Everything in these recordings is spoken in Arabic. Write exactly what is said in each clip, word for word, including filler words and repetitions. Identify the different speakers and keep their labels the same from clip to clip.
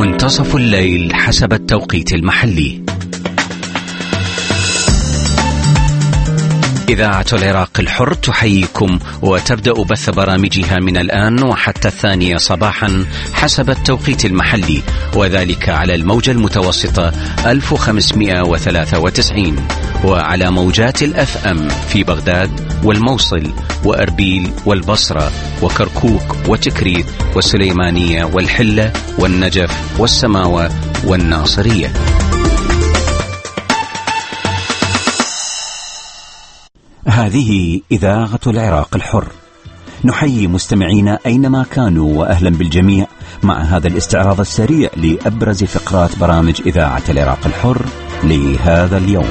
Speaker 1: منتصف الليل حسب التوقيت المحلي. إذاعة العراق الحر تحييكم وتبدأ بث برامجها من الآن وحتى الثانية صباحا حسب التوقيت المحلي، وذلك على الموجة المتوسطة ألف وخمسمائة وثلاثة وتسعين وعلى موجات الأف أم في بغداد والموصل وأربيل والبصرة وكركوك وتكريت والسليمانية والحلة والنجف والسماوة والناصرية. هذه إذاعة العراق الحر، نحيي مستمعينا أينما كانوا وأهلا بالجميع مع هذا الاستعراض السريع لأبرز فقرات برامج إذاعة العراق الحر لهذا اليوم.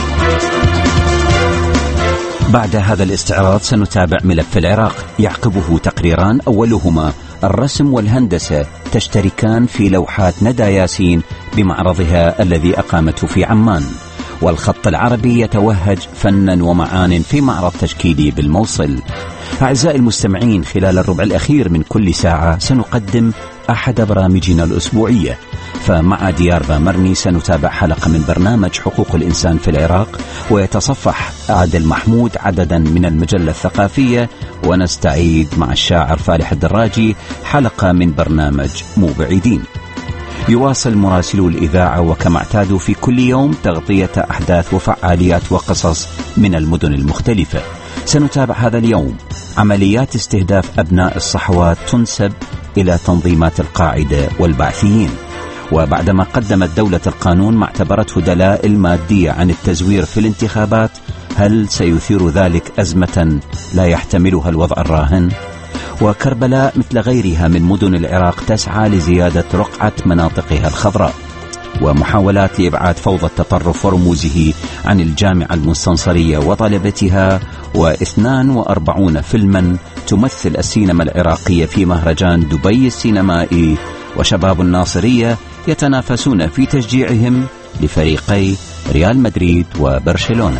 Speaker 1: بعد هذا الاستعراض سنتابع ملف العراق يعقبه تقريران، أولهما الرسم والهندسة تشتركان في لوحات ندى ياسين بمعرضها الذي أقامته في عمان، والخط العربي يتوهج فنا ومعان في معرض تشكيلي بالموصل. أعزائي المستمعين، خلال الربع الأخير من كل ساعة سنقدم أحد برامجنا الأسبوعية، فمع ديار بامرني سنتابع حلقة من برنامج حقوق الإنسان في العراق، ويتصفح عادل محمود عددا من المجلة الثقافية، ونستعيد مع الشاعر فالح الدراجي حلقة من برنامج مو بعيدين. يواصل مراسلو الإذاعة وكما اعتادوا في كل يوم تغطية أحداث وفعاليات وقصص من المدن المختلفة. سنتابع هذا اليوم عمليات استهداف أبناء الصحوات تنسب إلى تنظيمات القاعدة والبعثيين، وبعدما قدمت دولة القانون ما اعتبرته دلائل مادية عن التزوير في الانتخابات، هل سيثير ذلك أزمة لا يحتملها الوضع الراهن؟ وكربلاء مثل غيرها من مدن العراق تسعى لزيادة رقعة مناطقها الخضراء، ومحاولات لإبعاد فوضى التطرف ورموزه عن الجامعة المستنصرية وطلبتها، واثنان وأربعون فيلما تمثل السينما العراقية في مهرجان دبي السينمائي، وشباب الناصرية يتنافسون في تشجيعهم لفريقي ريال مدريد وبرشلونة.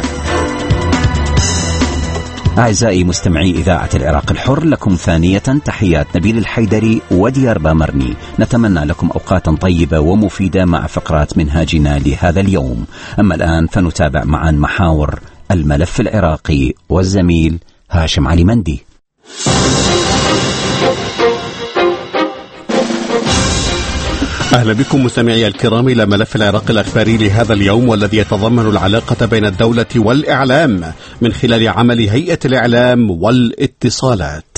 Speaker 1: أعزائي مستمعي إذاعة العراق الحر، لكم ثانية تحيات نبيل الحيدري وديار بامرني. نتمنى لكم أوقاتا طيبة ومفيدة مع فقرات منهاجنا لهذا اليوم. أما الآن فنتابع معا محاور الملف العراقي والزميل هاشم علي مندي.
Speaker 2: أهلا بكم مستمعي الكرام إلى ملف العراق الأخباري لهذا اليوم، والذي يتضمن العلاقة بين الدولة والإعلام من خلال عمل هيئة الإعلام والاتصالات.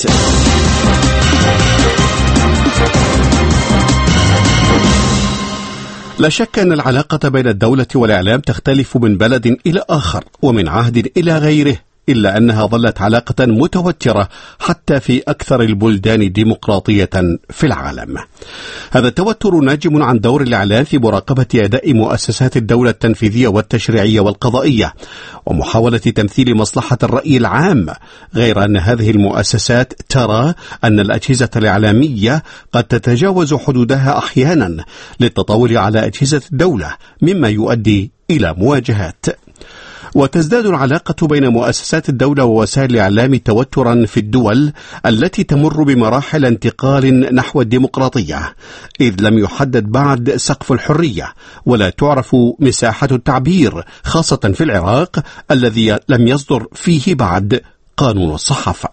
Speaker 2: لا شك أن العلاقة بين الدولة والإعلام تختلف من بلد إلى آخر ومن عهد إلى غيره، إلا أنها ظلت علاقة متوترة حتى في أكثر البلدان ديمقراطية في العالم. هذا التوتر ناجم عن دور الإعلام في مراقبة أداء مؤسسات الدولة التنفيذية والتشريعية والقضائية ومحاولة تمثيل مصلحة الرأي العام، غير أن هذه المؤسسات ترى أن الأجهزة الإعلامية قد تتجاوز حدودها أحيانا للتطاول على أجهزة الدولة، مما يؤدي إلى مواجهات. وتزداد العلاقة بين مؤسسات الدولة ووسائل الإعلام توترا في الدول التي تمر بمراحل انتقال نحو الديمقراطية، إذ لم يحدد بعد سقف الحرية ولا تعرف مساحة التعبير، خاصة في العراق الذي لم يصدر فيه بعد قانون الصحافة.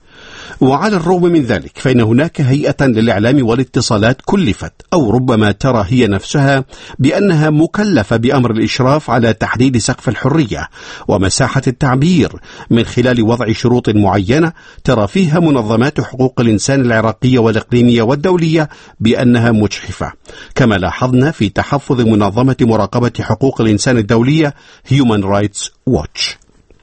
Speaker 2: وعلى الرغم من ذلك فإن هناك هيئة للإعلام والاتصالات كلفت أو ربما ترى هي نفسها بأنها مكلفة بأمر الإشراف على تحديد سقف الحرية ومساحة التعبير من خلال وضع شروط معينة ترى فيها منظمات حقوق الإنسان العراقية والإقليمية والدولية بأنها مجحفة، كما لاحظنا في تحفظ منظمة مراقبة حقوق الإنسان الدولية Human Rights Watch.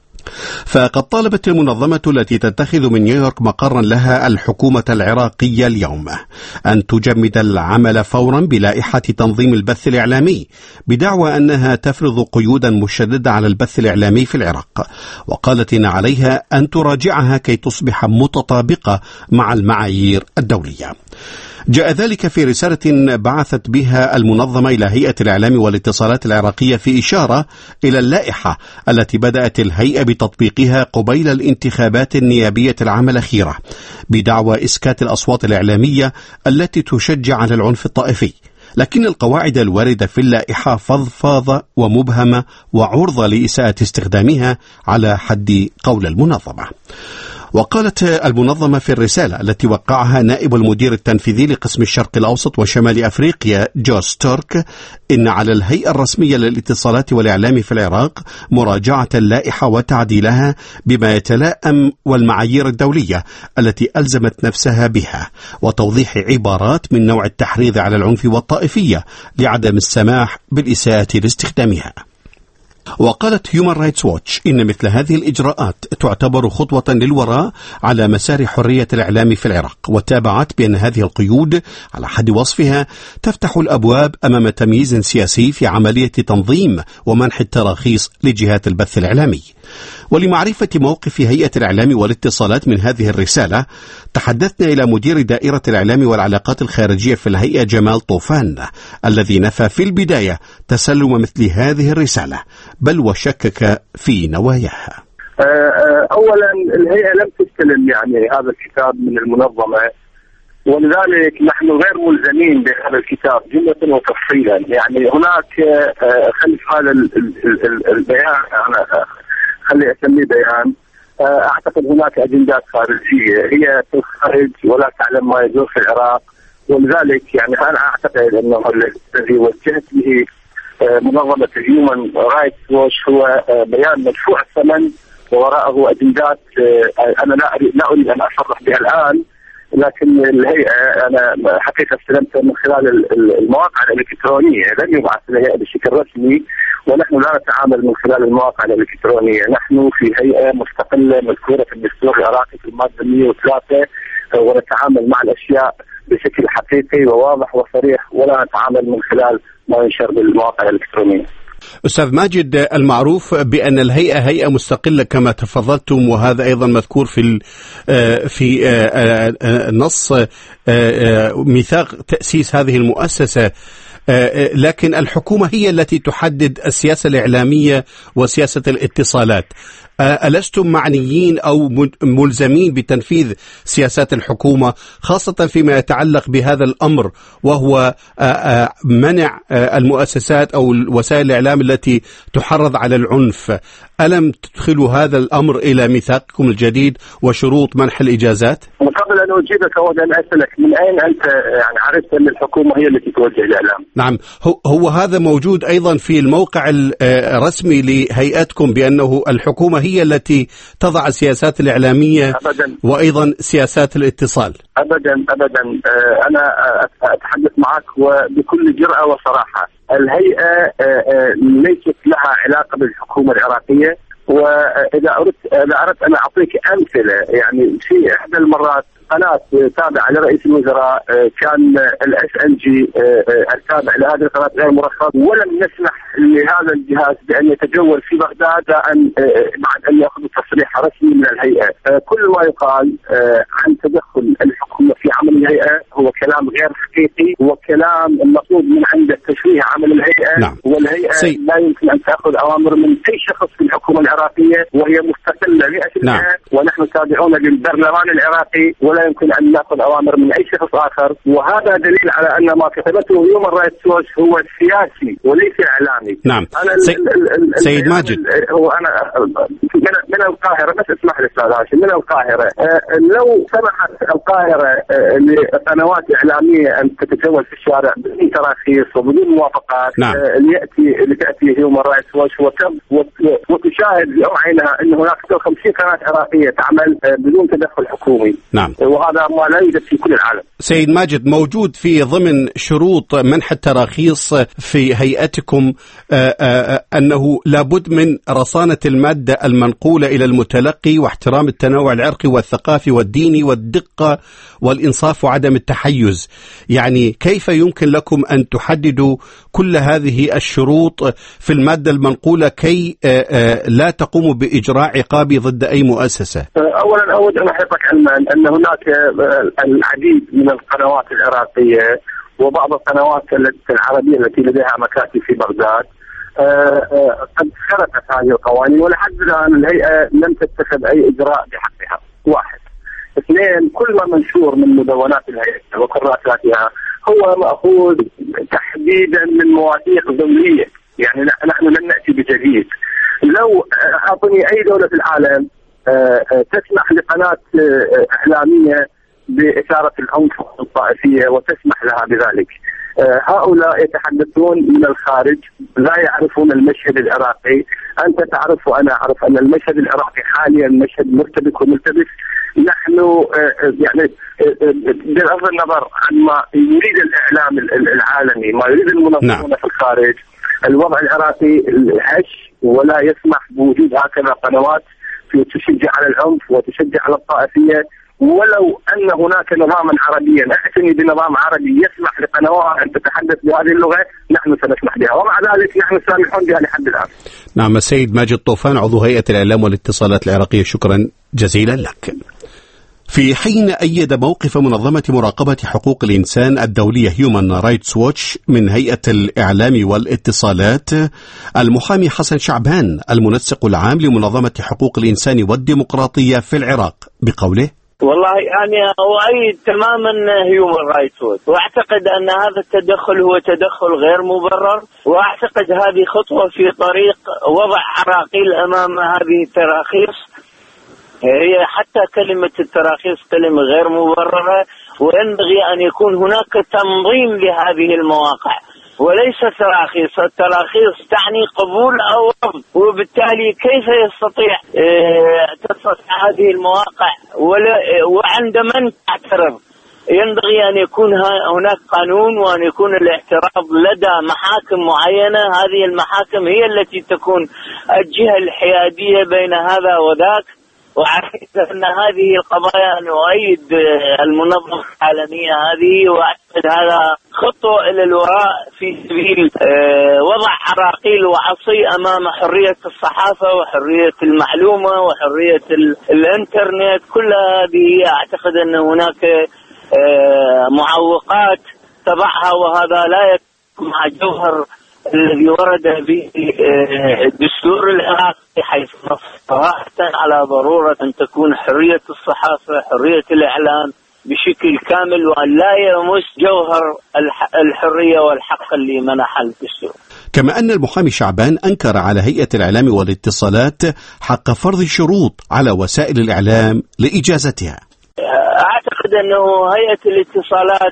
Speaker 2: فقد طالبت المنظمة التي تتخذ من نيويورك مقرا لها الحكومة العراقية اليوم أن تجمد العمل فورا بلائحة تنظيم البث الإعلامي، بدعوى أنها تفرض قيودا مشددة على البث الإعلامي في العراق، وقالت إن عليها أن تراجعها كي تصبح متطابقة مع المعايير الدولية. جاء ذلك في رسالة بعثت بها المنظمة إلى هيئة الإعلام والاتصالات العراقية في إشارة إلى اللائحة التي بدأت الهيئة بتطبيقها قبيل الانتخابات النيابية العام الأخيرة، بدعوى إسكات الأصوات الإعلامية التي تشجع على العنف الطائفي. لكن القواعد الواردة في اللائحة فضفاضة ومبهمة وعرضة لإساءة استخدامها على حد قول المنظمة. وقالت المنظمة في الرسالة التي وقعها نائب المدير التنفيذي لقسم الشرق الأوسط وشمال أفريقيا جو ستورك إن على الهيئة الرسمية للاتصالات والإعلام في العراق مراجعة اللائحة وتعديلها بما يتلائم والمعايير الدولية التي ألزمت نفسها بها، وتوضيح عبارات من نوع التحريض على العنف والطائفية لعدم السماح بالإساءة لاستخدامها. وقالت هيومان رايتس ووتش إن مثل هذه الإجراءات تعتبر خطوة للوراء على مسار حرية الإعلام في العراق، وتابعت بأن هذه القيود على حد وصفها تفتح الأبواب أمام تمييز سياسي في عملية تنظيم ومنح التراخيص لجهات البث الإعلامي. ولمعرفة موقف هيئة الإعلام والاتصالات من هذه الرسالة تحدثنا إلى مدير دائرة الإعلام والعلاقات الخارجية في الهيئة جمال طوفان، الذي نفى في البداية تسلم مثل هذه الرسالة بل وشكك في نواياها.
Speaker 3: أولا الهيئة لم تستلم يعني هذا الكتاب من المنظمة، ولذلك نحن غير ملزمين بهذا الكتاب جملة وتفصيلا. يعني هناك خلف هذا البيان، أنا خلي أسميه بيان، أعتقد هناك أجندات خارجية هي في الخارج ولا تعلم ما يدور في العراق، ولذلك يعني أنا أعتقد أنه الذي وجهت به منظمة هيومان رايتس ووتش هو بيان مدفوع الثمن ووراءه أجندات أنا لا أريد, لا أريد أن أصرح بها الآن، لكن الهيئة أنا حقيقة استلمتها من خلال المواقع الإلكترونية، لم يبعث الهيئة بشكل رسمي، ونحن لا نتعامل من خلال المواقع الإلكترونية. نحن في هيئة مستقلة مذكورة في الدستور العراقي في المادة مئة وثلاثة، ونتعامل مع الأشياء بشكل حقيقي وواضح وصريح، ولا نتعامل من خلال ما ينشر بالمواقع الإلكترونية.
Speaker 2: أستاذ ماجد، المعروف بأن الهيئة هيئة مستقلة كما تفضلتم، وهذا أيضا مذكور في في نص ميثاق تأسيس هذه المؤسسة، لكن الحكومة هي التي تحدد السياسة الإعلامية وسياسة الاتصالات. ألستم معنيين أو ملزمين بتنفيذ سياسات الحكومة، خاصة فيما يتعلق بهذا الأمر وهو منع المؤسسات أو وسائل الإعلام التي تحرض على العنف؟ ألم تدخلوا هذا الأمر إلى ميثاقكم الجديد وشروط منح الإجازات؟
Speaker 3: قبل أن أجيبك أود أن أسألك من أين أنت يعني عرفت أن الحكومة هي التي توجه الإعلام؟
Speaker 2: نعم، هو هذا موجود أيضا في الموقع الرسمي لهيئتكم بأنه الحكومة هي التي تضع السياسات الإعلامية أبداً، وأيضا سياسات الاتصال.
Speaker 3: أبدا أبدا أنا أتحدث معك وبكل جرأة وصراحة. الهيئة ليست لها علاقة بالحكومة العراقية، وإذا أردت إذا أردت أن أعطيك أمثلة، يعني في إحدى المرات قناة تابعة لرئيس الوزراء كان الاس ان جي التابع لهذه القناة غير مرخص، ولم نسمح لهذا الجهاز بأن يتجول في بغداد أن بعد أن يأخذ تصريح رسمي من الهيئة. كل ما يقال عن تدخل الحكومة في عمل الهيئة هو كلام غير حقيقي، وكلام المطلوب من عند تشويه عمل الهيئة.
Speaker 2: نعم.
Speaker 3: والهيئة
Speaker 2: سي...
Speaker 3: لا يمكن أن تأخذ أوامر من أي شخص في الحكومة العراقية، وهي مستقلة مئة بالمئة.
Speaker 2: نعم.
Speaker 3: ونحن تابعون للبرلمان العراقي، ولا يمكن أن نأخذ أوامر من أي شخص آخر. وهذا دليل على أن ما كتبته هيومان رايتس ووتش هو سياسي وليس إعلامي.
Speaker 2: نعم.
Speaker 3: أنا
Speaker 2: سي... ال ال سيد ماجد،
Speaker 3: هو أنا من, من القاهرة، بس اسمح لي أستاذ هاشم، من القاهرة. أه لو سمحت القاهرة أه لقنوات إعلامية أن تتجول في الشارع بدون تراخيص وبدون موافقات،
Speaker 2: نعم.
Speaker 3: أه ليأتي لتأتي هيومان رايتس ووتش وتشاهد بأم عينها أن هناك خمسين قناة عراقية تعمل أه بدون تدخل حكومي.
Speaker 2: نعم.
Speaker 3: وهذا ما لا يوجد في كل العالم.
Speaker 2: سيد ماجد، موجود في ضمن شروط منح التراخيص في هيئتكم آآ آآ أنه لابد من رصانة المادة المنقولة إلى المتلقي واحترام التنوع العرقي والثقافي والديني والدقة والإنصاف وعدم التحيز. يعني كيف يمكن لكم أن تحددوا كل هذه الشروط في المادة المنقولة كي آآ لا تقوموا بإجراء عقابي ضد أي مؤسسة؟
Speaker 3: أولا أود أن أحطك علما أن هناك العديد من القنوات العراقية وبعض القنوات العربية التي لديها مكاتب في بغداد قد خرقت هذه القوانين، ولحد الآن الهيئة لم تتخذ أي إجراء بحقها. واحد. اثنين، كل ما منشور من مدونات الهيئة وكراساتها هو مأخوذ تحديدا من مواثيق دولية، يعني نحن لم نأتي بجديد. لو أعطني أي دولة في العالم تسمح لقناة إعلامية بإثارة العنف الطائفية وتسمح لها بذلك، هؤلاء يتحدثون من الخارج، لا يعرفون المشهد العراقي. أنت تعرف وأنا أعرف أن المشهد العراقي حاليا مشهد مرتبك وملتبس. نحن يعني بغض النظر عن ما يريد الإعلام العالمي، ما يريد المنظمون في الخارج، الوضع العراقي هش ولا يسمح بوجود هكذا قنوات تشجع على العنف وتشجع على الطائفية. ولو أن هناك نظاما عربيا، أعتني بنظام عربي يسمح لقنوات أن تتحدث بهذه اللغة، نحن سنسمح بها، ومع ذلك نحن سامحون بها لحد الآن.
Speaker 2: نعم. السيد ماجد طوفان، عضو هيئة الإعلام والاتصالات العراقية، شكرا جزيلا لك. في حين أيد موقف منظمة مراقبة حقوق الإنسان الدولية هيومان رايتس ووتش من هيئة الإعلام والاتصالات المحامي حسن شعبان المنسق العام لمنظمة حقوق الإنسان والديمقراطية في العراق بقوله:
Speaker 4: والله يعني أؤيد تماما هيومان رايتس ووتش، وأعتقد أن هذا التدخل هو تدخل غير مبرر، وأعتقد هذه خطوة في طريق وضع عراقيل أمام هذه التراخيص. هي حتى كلمة التراخيص كلمة غير مبررة، وينبغي أن يكون هناك تنظيم لهذه المواقع وليس تراخيص. التراخيص تعني قبول أو رفض، وبالتالي كيف يستطيع تستطيع هذه المواقع وعند من تعترض؟ ينبغي أن يكون هناك قانون وأن يكون الاعتراض لدى محاكم معينة. هذه المحاكم هي التي تكون الجهة الحيادية بين هذا وذاك. وأعتقد أن هذه القضايا نؤيد المنظمة العالمية هذه، وأعتقد هذا خطوة إلى الوراء في سبيل وضع عراقيل وعصي أمام حرية الصحافة وحرية المعلومة وحرية الإنترنت. كل هذه أعتقد أن هناك معوقات تضعها، وهذا لا يكون مع جوهر الذي ورد به الدستور العراقي، حيث نص صراحة على ضرورة أن تكون حرية الصحافة حرية الإعلام بشكل كامل، وأن لا يمس جوهر الحرية والحق اللي منح الدستور.
Speaker 2: كما أن المحامي شعبان أنكر على هيئة الإعلام والاتصالات حق فرض شروط على وسائل الإعلام لإجازتها.
Speaker 4: أعتقد أنه هيئة الاتصالات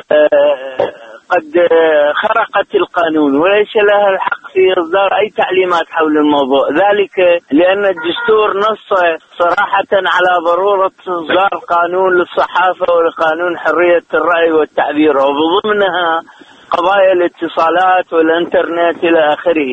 Speaker 4: قد خرقت القانون وليس لها الحق في إصدار أي تعليمات حول الموضوع، ذلك لأن الدستور نص صراحة على ضرورة إصدار قانون للصحافة وقانون حرية الرأي والتعبير، وبضمنها قضايا الاتصالات والإنترنت إلى آخره.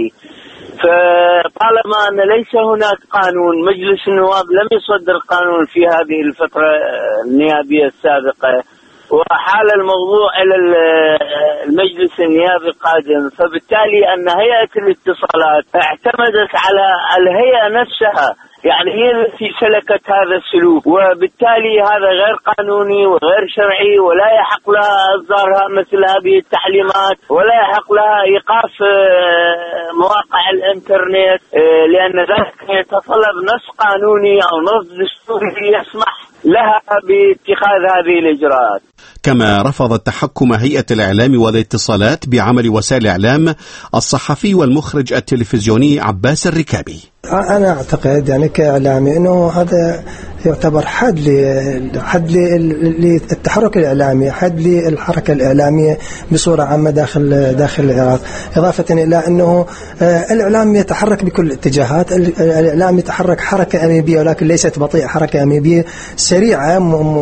Speaker 4: فطالما أن ليس هناك قانون، مجلس النواب لم يصدر قانون في هذه الفترة النيابية السابقة، وحال الموضوع إلى المجلس النيابي القادم، فبالتالي أن هيئة الاتصالات اعتمدت على الهيئة نفسها، يعني هي التي سلكت هذا السلوك، وبالتالي هذا غير قانوني وغير شرعي، ولا يحق لها إصدارها مثل هذه التعليمات، ولا يحق لها إيقاف مواقع الإنترنت، لأن ذلك يتطلب نص قانوني أو نص دستوري يسمح لها باتخاذ هذه الإجراءات.
Speaker 2: كما رفض تحكم هيئة الإعلام والاتصالات بعمل وسائل الإعلام الصحفي والمخرج التلفزيوني عباس الركابي.
Speaker 5: أنا أعتقد يعني كإعلامي أنه هذا يعتبر حد حد للتحرك الإعلامي، حد للحركة الإعلامية بصورة عامة داخل داخل العراق، إضافة إلى أنه الإعلام يتحرك بكل الاتجاهات. الإعلام يتحرك حركة أميبية، ولكن ليست بطيئة، حركة أميبية سريعة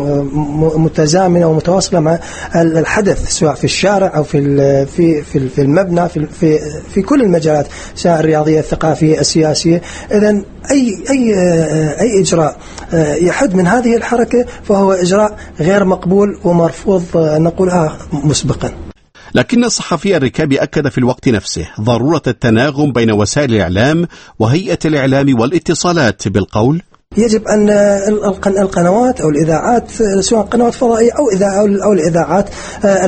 Speaker 5: متزامنة ومتواصلة مع الحدث، سواء في الشارع أو في في في المبنى، في في في كل المجالات، سواء الرياضية الثقافية السياسية. إذن أي أي أي إجراء يحد من هذه الحركة فهو إجراء غير مقبول ومرفوض نقولها مسبقا.
Speaker 2: لكن الصحفي الركابي أكد في الوقت نفسه ضرورة التناغم بين وسائل الإعلام وهيئة الإعلام والاتصالات بالقول:
Speaker 5: يجب أن القنوات أو الإذاعات، سواء قنوات فضائية أو إذاعة أو الإذاعات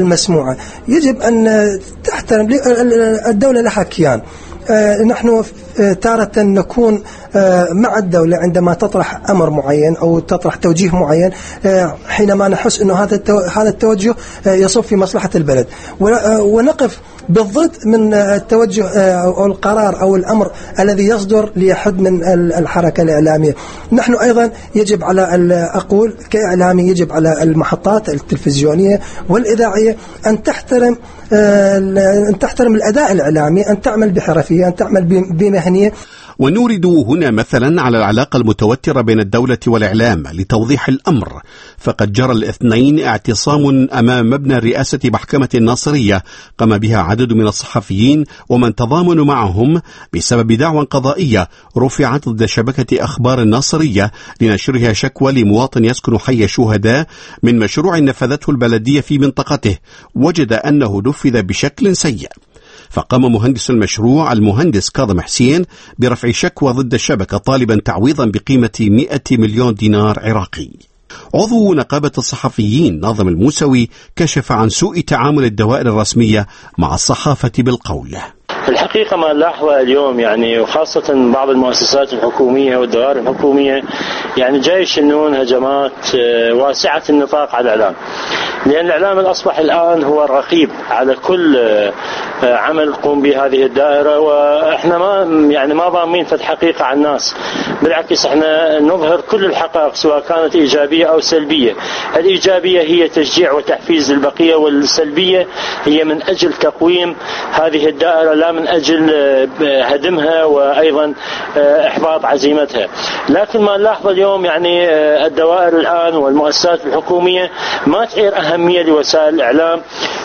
Speaker 5: المسموعة، يجب أن تحترم الدولة لها كيان. نحن تارة نكون مع الدولة عندما تطرح أمر معين أو تطرح توجيه معين، حينما نحس أنه هذا هذا التوجه يصب في مصلحة البلد، ونقف بالضد من التوجه أو القرار أو الأمر الذي يصدر ليحد من الحركة الإعلامية. نحن أيضا يجب على أقول كإعلامي يجب على المحطات التلفزيونية والإذاعية أن تحترم أن تحترم الأداء الإعلامي، أن تعمل بحرفية، أن تعمل بمهنية.
Speaker 2: ونورد هنا مثلا على العلاقة المتوترة بين الدولة والإعلام لتوضيح الأمر، فقد جرى الاثنين اعتصام أمام مبنى رئاسة محكمة الناصرية قام بها عدد من الصحفيين ومن تضامنوا معهم بسبب دعوى قضائية رفعت ضد شبكة أخبار الناصرية لنشرها شكوى لمواطن يسكن حي شهداء من مشروع نفذته البلدية في منطقته، وجد أنه نفذ بشكل سيء، فقام مهندس المشروع المهندس كاظم حسين برفع شكوى ضد الشبكة طالبا تعويضا بقيمة مئة مليون دينار عراقي. عضو نقابة الصحفيين ناظم الموسوي كشف عن سوء تعامل الدوائر الرسمية مع الصحافة بالقول.
Speaker 6: الحقيقة ما نلاحظه اليوم يعني وخاصة بعض المؤسسات الحكومية والدوائر الحكومية يعني جاي يشنون هجمات واسعة النطاق على الإعلام، لأن الإعلام أصبح الآن هو الرقيب على كل عمل قوم به هذه الدائرة، وإحنا ما يعني ما ضامنين في الحقيقة على الناس، بالعكس إحنا نظهر كل الحقائق سواء كانت إيجابية أو سلبية. الإيجابية هي تشجيع وتحفيز للبقية، والسلبية هي من أجل تقويم هذه الدائرة لا من أجل هدمها وأيضا إحباط عزيمتها. لكن ما نلاحظ اليوم يعني الدوائر الآن والمؤسسات الحكومية ما تعير أهمية لوسائل الإعلام،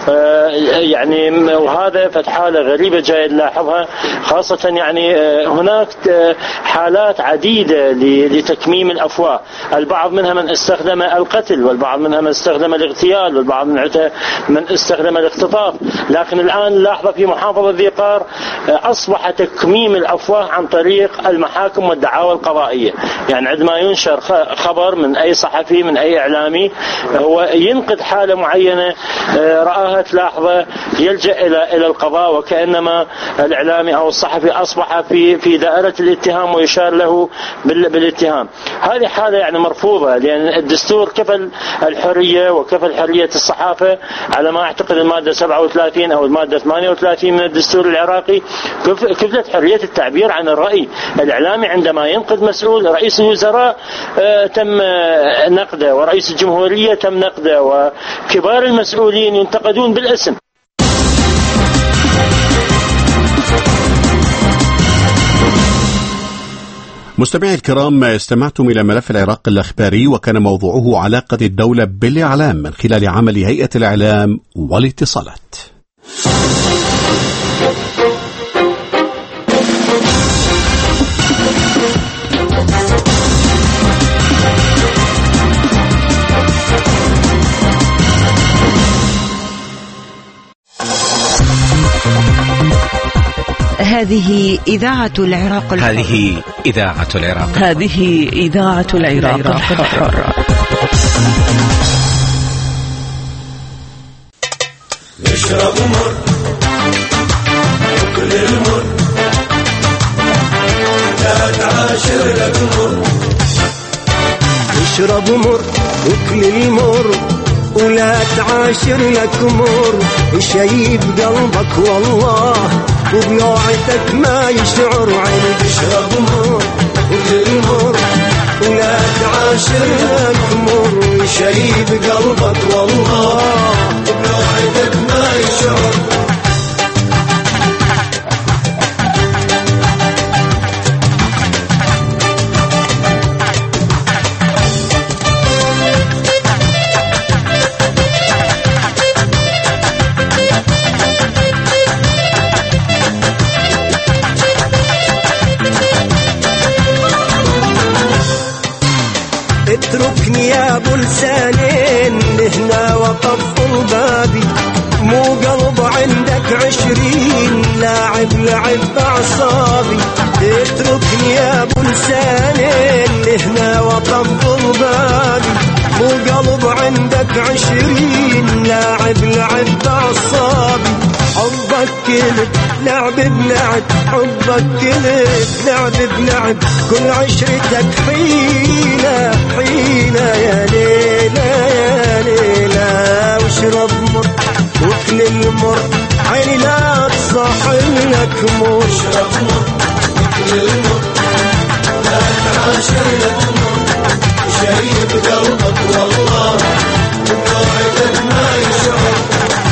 Speaker 6: يعني وهذا فتحالة غريبة جاي نلاحظها، خاصة يعني هناك حالات عديدة لتكميم الأفواه، البعض منها من استخدم القتل، والبعض منها من استخدم الاغتيال، والبعض من استخدم الاختطاف. لكن الآن نلاحظ في محافظة ذي قار أصبح تكميم الأفواه عن طريق المحاكم والدعاوى القضائية، يعني عندما ينشر خبر من أي صحفي من أي إعلامي هو ينقد حالة معينة رآها تلاحظه يلجأ إلى إلى القضاء، وكأنما الإعلامي أو الصحفي أصبح في في دائرة الاتهام ويشار له بالاتهام. هذه حالة يعني مرفوضة، لأن الدستور كفل الحرية وكفل حرية الصحافة على ما أعتقد المادة سبعة وثلاثين أو المادة ثمانية وثلاثين من الدستور العراقي، كفلت حرية التعبير عن الرأي. الإعلامي عندما ينقد مسؤول، رئيس الوزراء تم نقده ورئيس الجمهورية تم نقده وكبار المسؤولين ينتقدون بالاسم.
Speaker 2: مستمعي الكرام، استمعتم إلى ملف العراق الأخباري، وكان موضوعه علاقة الدولة بالإعلام من خلال عمل هيئة الإعلام والاتصالات.
Speaker 7: هذه إذاعة العراق الحر.
Speaker 1: هذه إذاعة العراق
Speaker 7: هذه إذاعة العراق الحر.
Speaker 8: نشرب مر كل المر، لا تعاشر لك مر.
Speaker 9: نشرب مر وكل المر ولا تعاشر لك مر، شيب قلبك والله وبيوعتك ما يشعر عيني. تشرب مر وكل المر ولا تعاشر لك مر، شيب قلبك والله وبيوعتك ما يشعر. اتركني يا ابو لسانين هنا وقف بابي، مو قلب عندك عشرين لاعب لعب اعصابي. اتركني يا ابو لسانين هنا وقف بابي، مو قلب عندك عشرين لاعب لعب اعصابي. حبك كذب لعب بلعب حبك كذب لعب بلعب كل عشرتك حيلة حيلة يا ليلى يا ليلى واشرب مر وكل المر عيني لا تصاحب لك مر اشرب مر وكل المر لا تعاشر لك مر شايب قلبك والله وقاعدك ما يشعر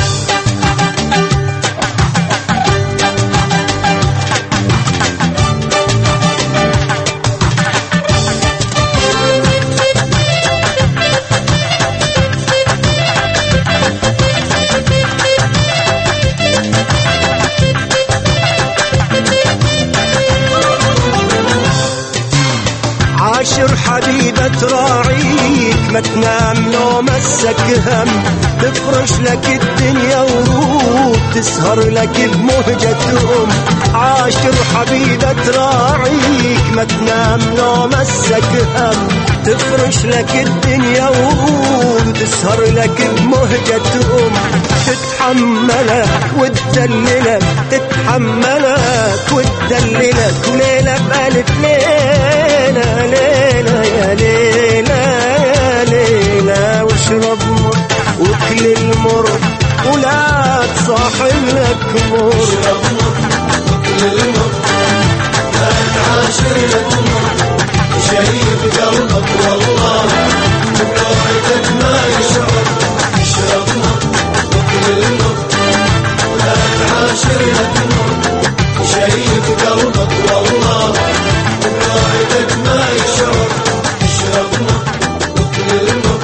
Speaker 9: عاشر حبيبة راعيك ما تنام لو مسك هم تفرش لك الدنيا ورود تسهر لك بمهجتهم عاشر حبيبة راعيك ما تنام لو مسك هم تفرش لك الدنيا ورود تسهر لك بمهجتهم تتحملك وتدللك تتحملك وتدللك وليلة بألف ليلة ليلة يا ليلة يا ليلة واشرب مر وكل المر ولا تصاحب لك مر اشرب مر وكل المر لا تعاشر لك مر شايب قلبك والله وقاعدك ما يشعر اشرب مر وكل المر لا تعاشر لك مر شايب قلبك والله وقاعدك ما يشعر اشرب مر وكل المر.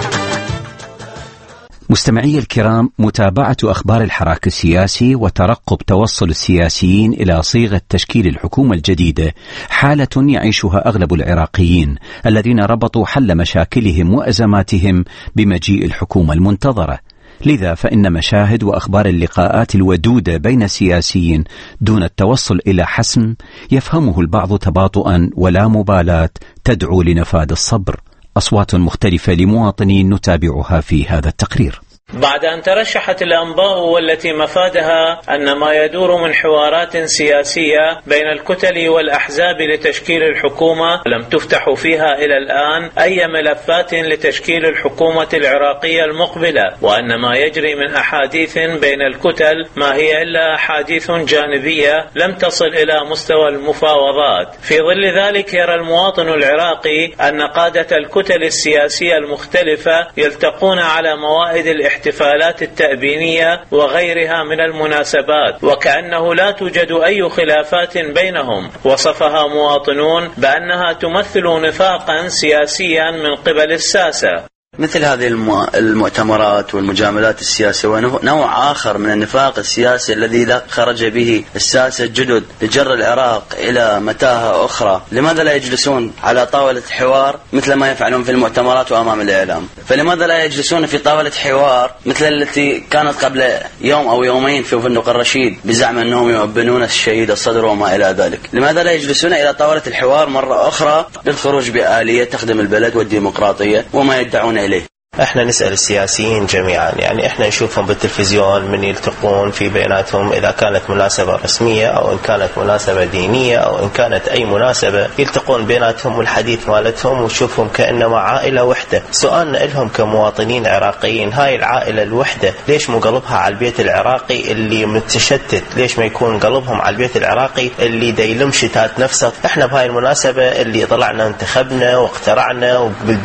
Speaker 1: مستمعي الكرام، متابعة أخبار الحراك السياسي وترقب توصل السياسيين إلى صيغة تشكيل الحكومة الجديدة حالة يعيشها أغلب العراقيين الذين ربطوا حل مشاكلهم وأزماتهم بمجيء الحكومة المنتظرة. لذا فإن مشاهد وأخبار اللقاءات الودودة بين السياسيين دون التوصل إلى حسم يفهمه البعض تباطؤا ولا مبالاة تدعو لنفاذ الصبر. أصوات مختلفة لمواطنين نتابعها في هذا التقرير.
Speaker 10: بعد أن ترشحت الأنباء والتي مفادها أن ما يدور من حوارات سياسية بين الكتل والأحزاب لتشكيل الحكومة لم تفتح فيها إلى الآن أي ملفات لتشكيل الحكومة العراقية المقبلة، وأن ما يجري من أحاديث بين الكتل ما هي إلا أحاديث جانبية لم تصل إلى مستوى المفاوضات. في ظل ذلك يرى المواطن العراقي أن قادة الكتل السياسية المختلفة يلتقون على موائد الاحتفال الاحتفالات التأبينية وغيرها من المناسبات، وكأنه لا توجد أي خلافات بينهم. وصفها مواطنون بأنها تمثل نفاقا سياسيا من قبل الساسة.
Speaker 11: مثل هذه المؤتمرات والمجاملات السياسية ونوع آخر من النفاق السياسي الذي خرج به الساسة الجدد لجر العراق إلى متاهة أخرى. لماذا لا يجلسون على طاولة حوار مثل ما يفعلون في المؤتمرات وأمام الإعلام؟ فلماذا لا يجلسون في طاولة حوار مثل التي كانت قبل يوم أو يومين في فندق الرشيد بزعم أنهم يؤبنون الشهيد الصدر وما إلى ذلك؟ لماذا لا يجلسون إلى طاولة الحوار مرة أخرى للخروج بآلية تخدم البلد والديمقراطية وما يدعون إليه؟
Speaker 12: احنا نسأل السياسيين جميعا، يعني احنا نشوفهم بالتلفزيون من يلتقون في بيناتهم إذا كانت مناسبة رسمية أو إن كانت مناسبة دينية أو إن كانت أي مناسبة، يلتقون بيناتهم والحديث مالتهم وشوفهم كأنما عائلة وحدة. سؤالنا لهم كمواطنين عراقيين، هاي العائلة الوحدة ليش مو قلبها على البيت العراقي اللي متشتت؟ ليش ما يكون قلبهم على البيت العراقي اللي دايلم شتات نفسه؟ احنا بهاي المناسبة اللي طلعنا انتخبنا واقترعنا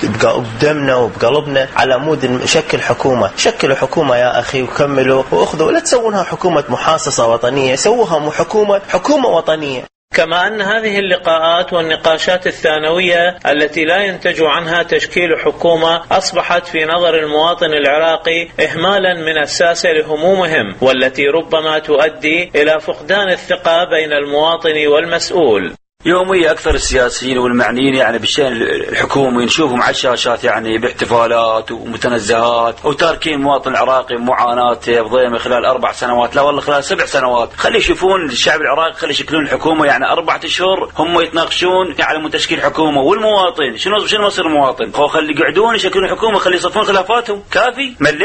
Speaker 12: وبدمنا وبقلبنا على مود شكل حكومة. شكلوا حكومة يا أخي وكملوا وأخذوا، لا تسوونها حكومة محاصصة وطنية، سووها حكومة حكومة وطنية.
Speaker 10: كما أن هذه اللقاءات والنقاشات الثانوية التي لا ينتج عنها تشكيل حكومة أصبحت في نظر المواطن العراقي إهمالا من الساسة لهمومهم، والتي ربما تؤدي إلى فقدان الثقة بين المواطن والمسؤول.
Speaker 13: يوميا أكثر السياسيين والمعنيين يعني بالشأن الحكومي نشوفهم على الشاشات يعني باحتفالات ومتنزهات وتاركين المواطن العراقي معاناته بضيمة خلال أربع سنوات، لا والله خلال سبع سنوات. خلي يشوفون الشعب العراقي، خلي يشكلون الحكومة، يعني أربعة أشهر هم يتناقشون على تشكيل حكومة، والمواطن شنو شنو مصير المواطن؟ خو خلي يقعدون يشكلون الحكومة، خلي يصفون خلافاتهم، كافي ملينا.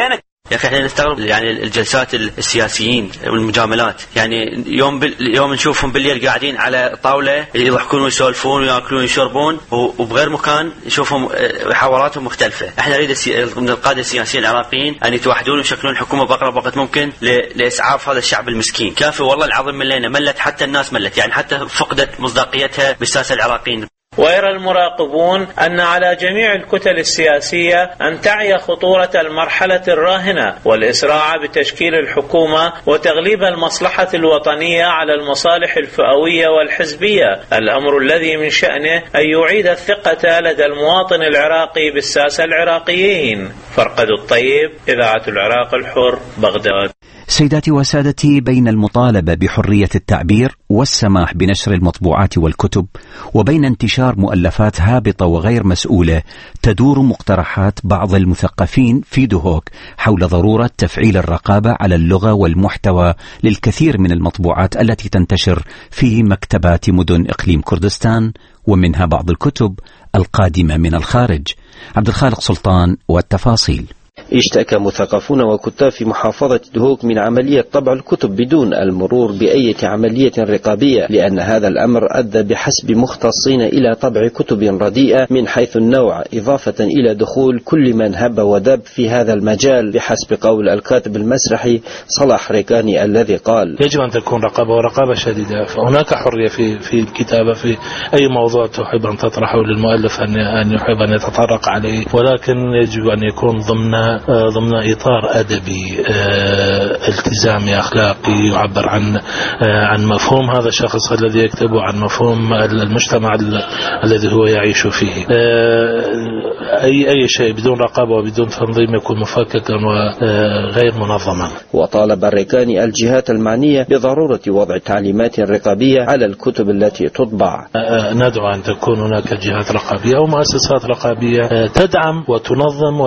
Speaker 11: يا أخي احنا نستغرب يعني الجلسات السياسيين والمجاملات، يعني يوم بال... يوم نشوفهم بالليل قاعدين على طاولة يضحكون ويسولفون ويأكلون ويشربون، وبغير مكان نشوفهم حواراتهم مختلفة. احنا نريد من القادة السياسيين العراقيين أن يتوحدون ويشكلون حكومة بأقرب وقت ممكن ل... لإسعاف هذا الشعب المسكين. كافي والله العظيم ملينا، ملت حتى الناس ملت، يعني حتى فقدت مصداقيتها بالساسة العراقيين.
Speaker 10: ويرى المراقبون أن على جميع الكتل السياسية أن تعي خطورة المرحلة الراهنة والإسراع بتشكيل الحكومة وتغليب المصلحة الوطنية على المصالح الفئوية والحزبية، الأمر الذي من شأنه أن يعيد الثقة لدى المواطن العراقي بالساسة العراقيين. فرقد الطيب، إذاعة العراق الحر، بغداد.
Speaker 1: سيداتي وسادتي، بين المطالبة بحرية التعبير والسماح بنشر المطبوعات والكتب وبين انتشار مؤلفات هابطة وغير مسؤولة، تدور مقترحات بعض المثقفين في دهوك حول ضرورة تفعيل الرقابة على اللغة والمحتوى للكثير من المطبوعات التي تنتشر في مكتبات مدن إقليم كردستان، ومنها بعض الكتب القادمة من الخارج. عبد الخالق سلطان والتفاصيل.
Speaker 14: اشتكى مثقفون وكتاب في محافظة دهوك من عملية طبع الكتب بدون المرور بأي عملية رقابية، لأن هذا الأمر أدى بحسب مختصين إلى طبع كتب رديئة من حيث النوع، إضافة إلى دخول كل من هب ودب في هذا المجال، بحسب قول الكاتب المسرحي صلاح ريكاني الذي قال:
Speaker 15: يجب أن تكون رقابة ورقابة شديدة. فهناك حرية في في الكتابة في أي موضوع تحب أن تطرحه للمؤلف أن يحب أن يتطرق عليه، ولكن يجب أن يكون ضمن ضمن إطار أدبي التزامي أخلاقي، يعبر عن عن مفهوم هذا الشخص الذي يكتبه، عن مفهوم المجتمع الذي هو يعيش فيه. أي أي شيء بدون رقابة وبدون تنظيم يكون مفككا وغير منظما.
Speaker 14: وطالب الريكاني الجهات المعنية بضرورة وضع تعليمات رقابية على الكتب التي تطبع.
Speaker 15: ندعو أن تكون هناك جهات رقابية أو مؤسسات رقابية تدعم وتنظم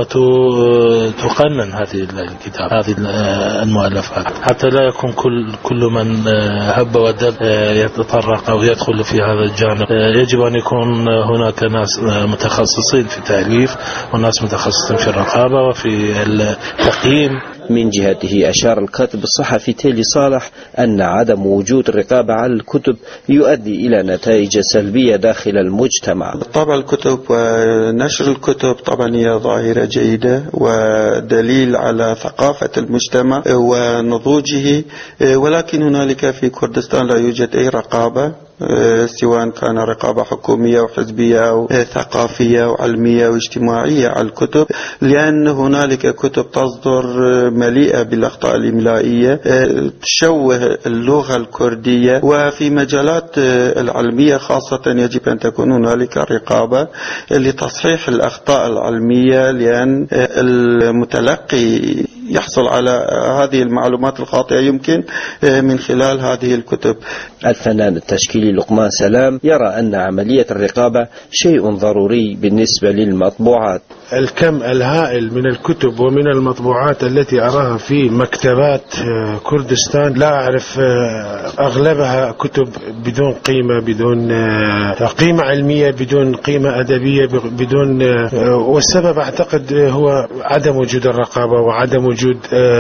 Speaker 15: وتقنن هذه الكتاب هذه المؤلفات، حتى لا يكون كل كل من هب ودب يتطرق أو يدخل في هذا الجانب. يجب أن يكون هناك ناس متخصصين في التأليف وناس متخصصين في الرقابة وفي التقييم.
Speaker 14: من جهته أشار الكاتب الصحفي تيلي صالح أن عدم وجود الرقابة على الكتب يؤدي إلى نتائج سلبية داخل المجتمع.
Speaker 16: طبع الكتب ونشر الكتب طبعا هي ظاهرة جيدة ودليل على ثقافة المجتمع ونضوجه، ولكن هنالك في كردستان لا يوجد أي رقابة، سواء كان رقابة حكومية وحزبية أو ثقافية وعلمية واجتماعية على الكتب، لأن هنالك كتب تصدر مليئة بالأخطاء الإملائية تشوه اللغة الكردية، وفي مجالات العلمية خاصة يجب أن تكون هنالك رقابة لتصحيح الأخطاء العلمية، لأن المتلقي يحصل على هذه المعلومات الخاطئة يمكن من خلال هذه الكتب.
Speaker 14: الفنان التشكيلي لقمان سلام يرى أن عملية الرقابة شيء ضروري بالنسبة للمطبوعات.
Speaker 17: الكم الهائل من الكتب ومن المطبوعات التي أراها في مكتبات كردستان لا أعرف، أغلبها كتب بدون قيمة، بدون قيمة علمية، بدون قيمة أدبية، بدون، والسبب أعتقد هو عدم وجود الرقابة وعدم وجود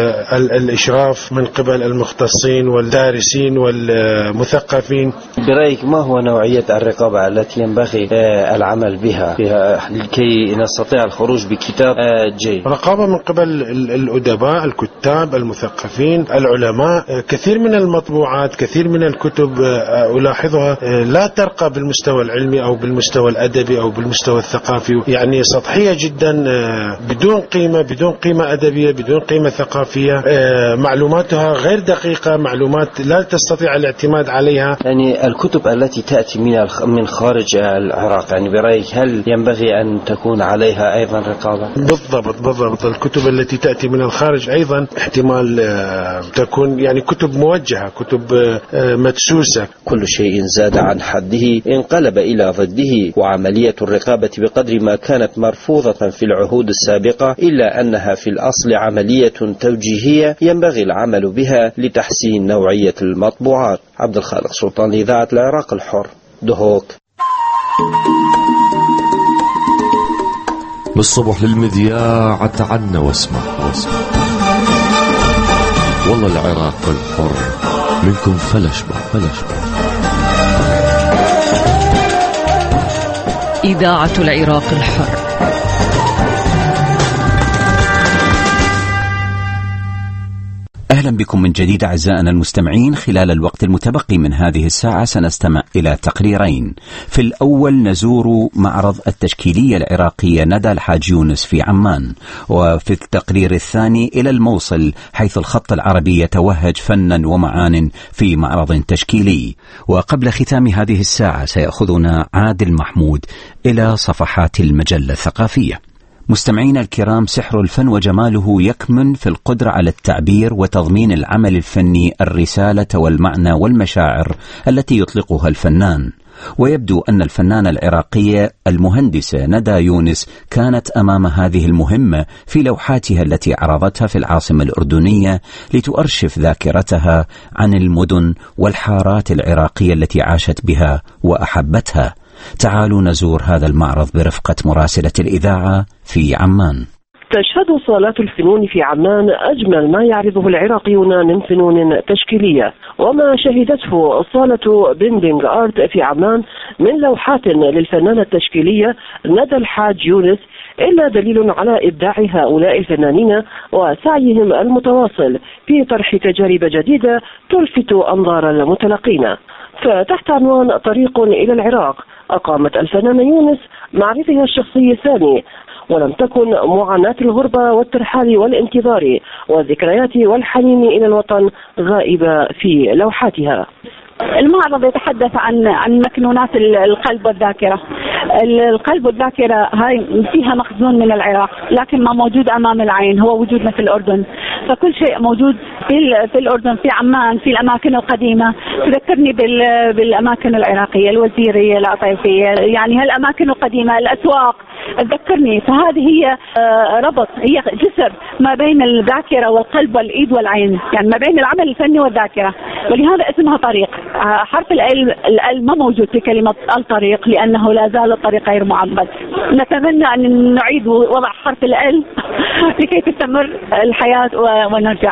Speaker 17: الإشراف من قبل المختصين والدارسين والمثقفين.
Speaker 14: برأيك ما هو نوعية الرقابة التي ينبغي العمل بها لكي نستطيع الخروج بكتاب جيد؟
Speaker 17: رقابة من قبل الأدباء، الكتاب، المثقفين، العلماء. كثير من المطبوعات، كثير من الكتب ألاحظها لا ترقى بالمستوى العلمي أو بالمستوى الأدبي أو بالمستوى الثقافي، يعني سطحية جدا، بدون قيمة، بدون قيمة أدبية، بدون قيمة ثقافية، معلوماتها غير دقيقة، معلومات لا تستطيع الاعتماد عليها.
Speaker 14: يعني الكتب التي تأتي من من خارج العراق، يعني برأيك هل ينبغي أن تكون عليها أيضا رقابة؟
Speaker 17: بالضبط بالضبط. الكتب التي تأتي من الخارج أيضا احتمال تكون يعني كتب موجهة، كتب مدسوسة.
Speaker 14: كل شيء زاد عن حده انقلب إلى ضده، وعملية الرقابة بقدر ما كانت مرفوضة في العهود السابقة إلا أنها في الأصل عملية توجيهية ينبغي العمل بها لتحسين نوعية المطبوعات. عبد الخالق سلطان، إذاعة العراق الحر، دهوك.
Speaker 18: بالصبح للمذياع تعنا واسمع واسمع والله العراق الحر منكم فلشبة فلشبة.
Speaker 7: إذاعة العراق الحر.
Speaker 1: أهلا بكم من جديد أعزائنا المستمعين. خلال الوقت المتبقي من هذه الساعة سنستمع إلى تقريرين. في الأول نزور معرض التشكيلية العراقية ندى الحاج يونس في عمان، وفي التقرير الثاني إلى الموصل حيث الخط العربي يتوهج فنا ومعان في معرض تشكيلي. وقبل ختام هذه الساعة سيأخذنا عادل محمود إلى صفحات المجلة الثقافية. مستمعينا الكرام، سحر الفن وجماله يكمن في القدرة على التعبير وتضمين العمل الفني الرسالة والمعنى والمشاعر التي يطلقها الفنان. ويبدو أن الفنانة العراقية المهندسة ندى يونس كانت أمام هذه المهمة في لوحاتها التي عرضتها في العاصمة الأردنية لتؤرشف ذاكرتها عن المدن والحارات العراقية التي عاشت بها وأحبتها. تعالوا نزور هذا المعرض برفقة مراسلة الإذاعة في عمان.
Speaker 19: تشهد صالات الفنون في عمان أجمل ما يعرضه العراقيون من فنون تشكيلية، وما شهدته صالة بيندينغ آرت في عمان من لوحات للفنانة التشكيلية ندى الحاج يونس إلا دليل على إبداع هؤلاء الفنانين وسعيهم المتواصل في طرح تجارب جديدة تلفت أنظار المتلقين. فتحت عنوان طريق إلى العراق أقامت الفنانة يونس معرضها الشخصي الثاني، ولم تكن معاناة الغربة والترحال والانتظار والذكريات والحنين إلى الوطن غائبة في لوحاتها.
Speaker 20: المعرض يتحدث عن عن مكنونات القلب والذاكرة. القلب والذاكرة هاي فيها مخزون من العراق، لكن ما موجود أمام العين هو وجودنا في الأردن. فكل شيء موجود في في الأردن، في عمان، في الأماكن القديمة تذكرني بالأماكن العراقية الوزيرية العطيفية، يعني هالأماكن القديمة، الأسواق تذكرني. فهذه هي ربط، هي جسر ما بين الذاكرة والقلب والإيد والعين، يعني ما بين العمل الفني والذاكرة، ولهذا اسمها طريق. حرف ال ال ما موجود في كلمة الطريق لأنه لا زال الطريق غير معبد. نتمنى أن نعيد وضع حرف ال لكي تستمر الحياة ونرجع.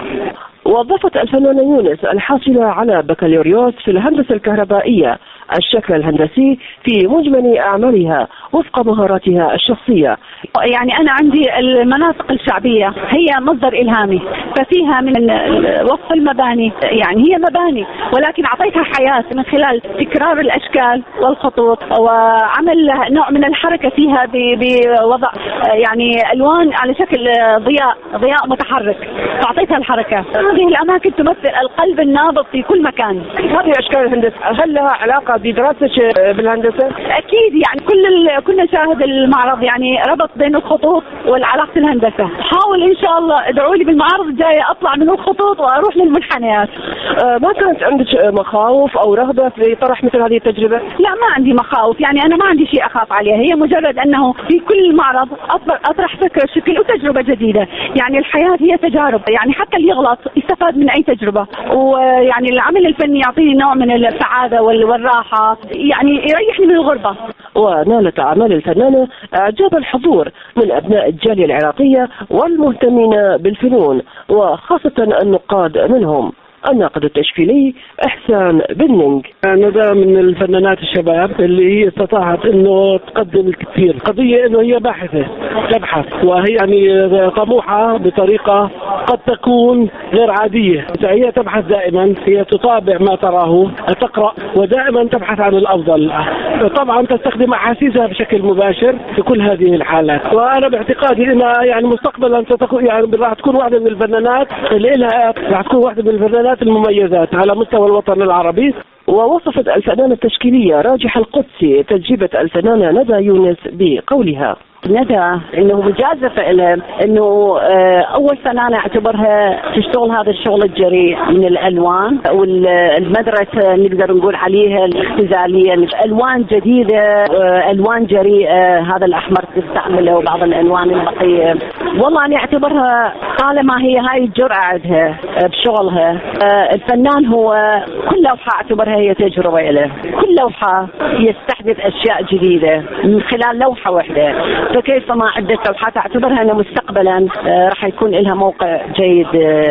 Speaker 19: وظفت الفنانة يونس الحاصلة على بكالوريوس في الهندسة الكهربائية الشكل الهندسي في مجمل أعمالها وفق مهاراتها الشخصية.
Speaker 20: يعني أنا عندي المناطق الشعبية هي مصدر إلهامي، ففيها من وصف المباني، يعني هي مباني ولكن أعطيتها حياة من خلال تكرار الأشكال والخطوط وعمل نوع من الحركة فيها بوضع يعني ألوان على شكل ضياء ضياء متحرك، فأعطيتها الحركة. هذه الأماكن تمثل القلب النابض في كل مكان.
Speaker 19: هذه أشكال الهندسة هل لها علاقة بدراستك بالهندسة؟
Speaker 20: أكيد، يعني كل كل نشاهد المعرض يعني ربط بين الخطوط والعلاقة الهندسة. حاول إن شاء الله ادعوا لي بالمعارض الجاية أطلع من الخطوط وأروح للمنحنيات.
Speaker 19: أه ما كانت عندك مخاوف أو رهبة في طرح مثل هذه التجربة؟
Speaker 20: لا، ما عندي مخاوف، يعني أنا ما عندي شيء أخاف عليها. هي مجرد أنه في كل معرض أطرح فكرة شكل وتجربة جديدة. يعني الحياة هي تجارب، يعني حتى اللي يغلط يستفاد من أي تجربة، ويعني العمل الفني يعطيني نوع من السعادة والراحة، يعني يريحني من الغربة.
Speaker 19: ونالت أعمال الفنانة إعجاب الحضور من أبناء الجالية العراقية والمهتمين بالفنون، وخاصة النقاد منهم. الناقد التشكيلي إحسان بنينغ.
Speaker 21: ندى من الفنانات الشباب اللي هي استطاعت انه تقدم الكثير. قضية انه هي باحثة تبحث، وهي يعني طموحة بطريقة قد تكون غير عادية. هي تبحث دائما، هي تطابع ما تراه، تقرأ ودائما تبحث عن الأفضل. طبعا تستخدم أحاسيسها بشكل مباشر في كل هذه الحالات. وأنا باعتقادي انها يعني مستقبلا ستكون يعني راح تكون واحدة من الفنانات اللي لها راح تكون واحدة من الفنانات المميزات على مستوى الوطن العربي.
Speaker 19: ووصفت الفنانة التشكيلية راجح القدسي تجربة الفنانة ندى يونس بقولها:
Speaker 20: ندى انه مجازفه له انه اول فنانه اعتبرها تشتغل هذا الشغل الجريء من الالوان والمدرسه نقدر نقول عليها الاختزاليه، الوان جديده، الوان جريئه، هذا الاحمر تستعمله وبعض الالوان البقيه. والله انا اعتبرها طالما هي هاي الجرأه عندها بشغلها. الفنان هو كل لوحه اعتبرها هي تجربه له، كل لوحه يستحدث اشياء جديده من خلال لوحه واحده.
Speaker 19: فكيف مع عدة لوحات أعتبرها أن مستقبلا راح يكون لها موقع جيد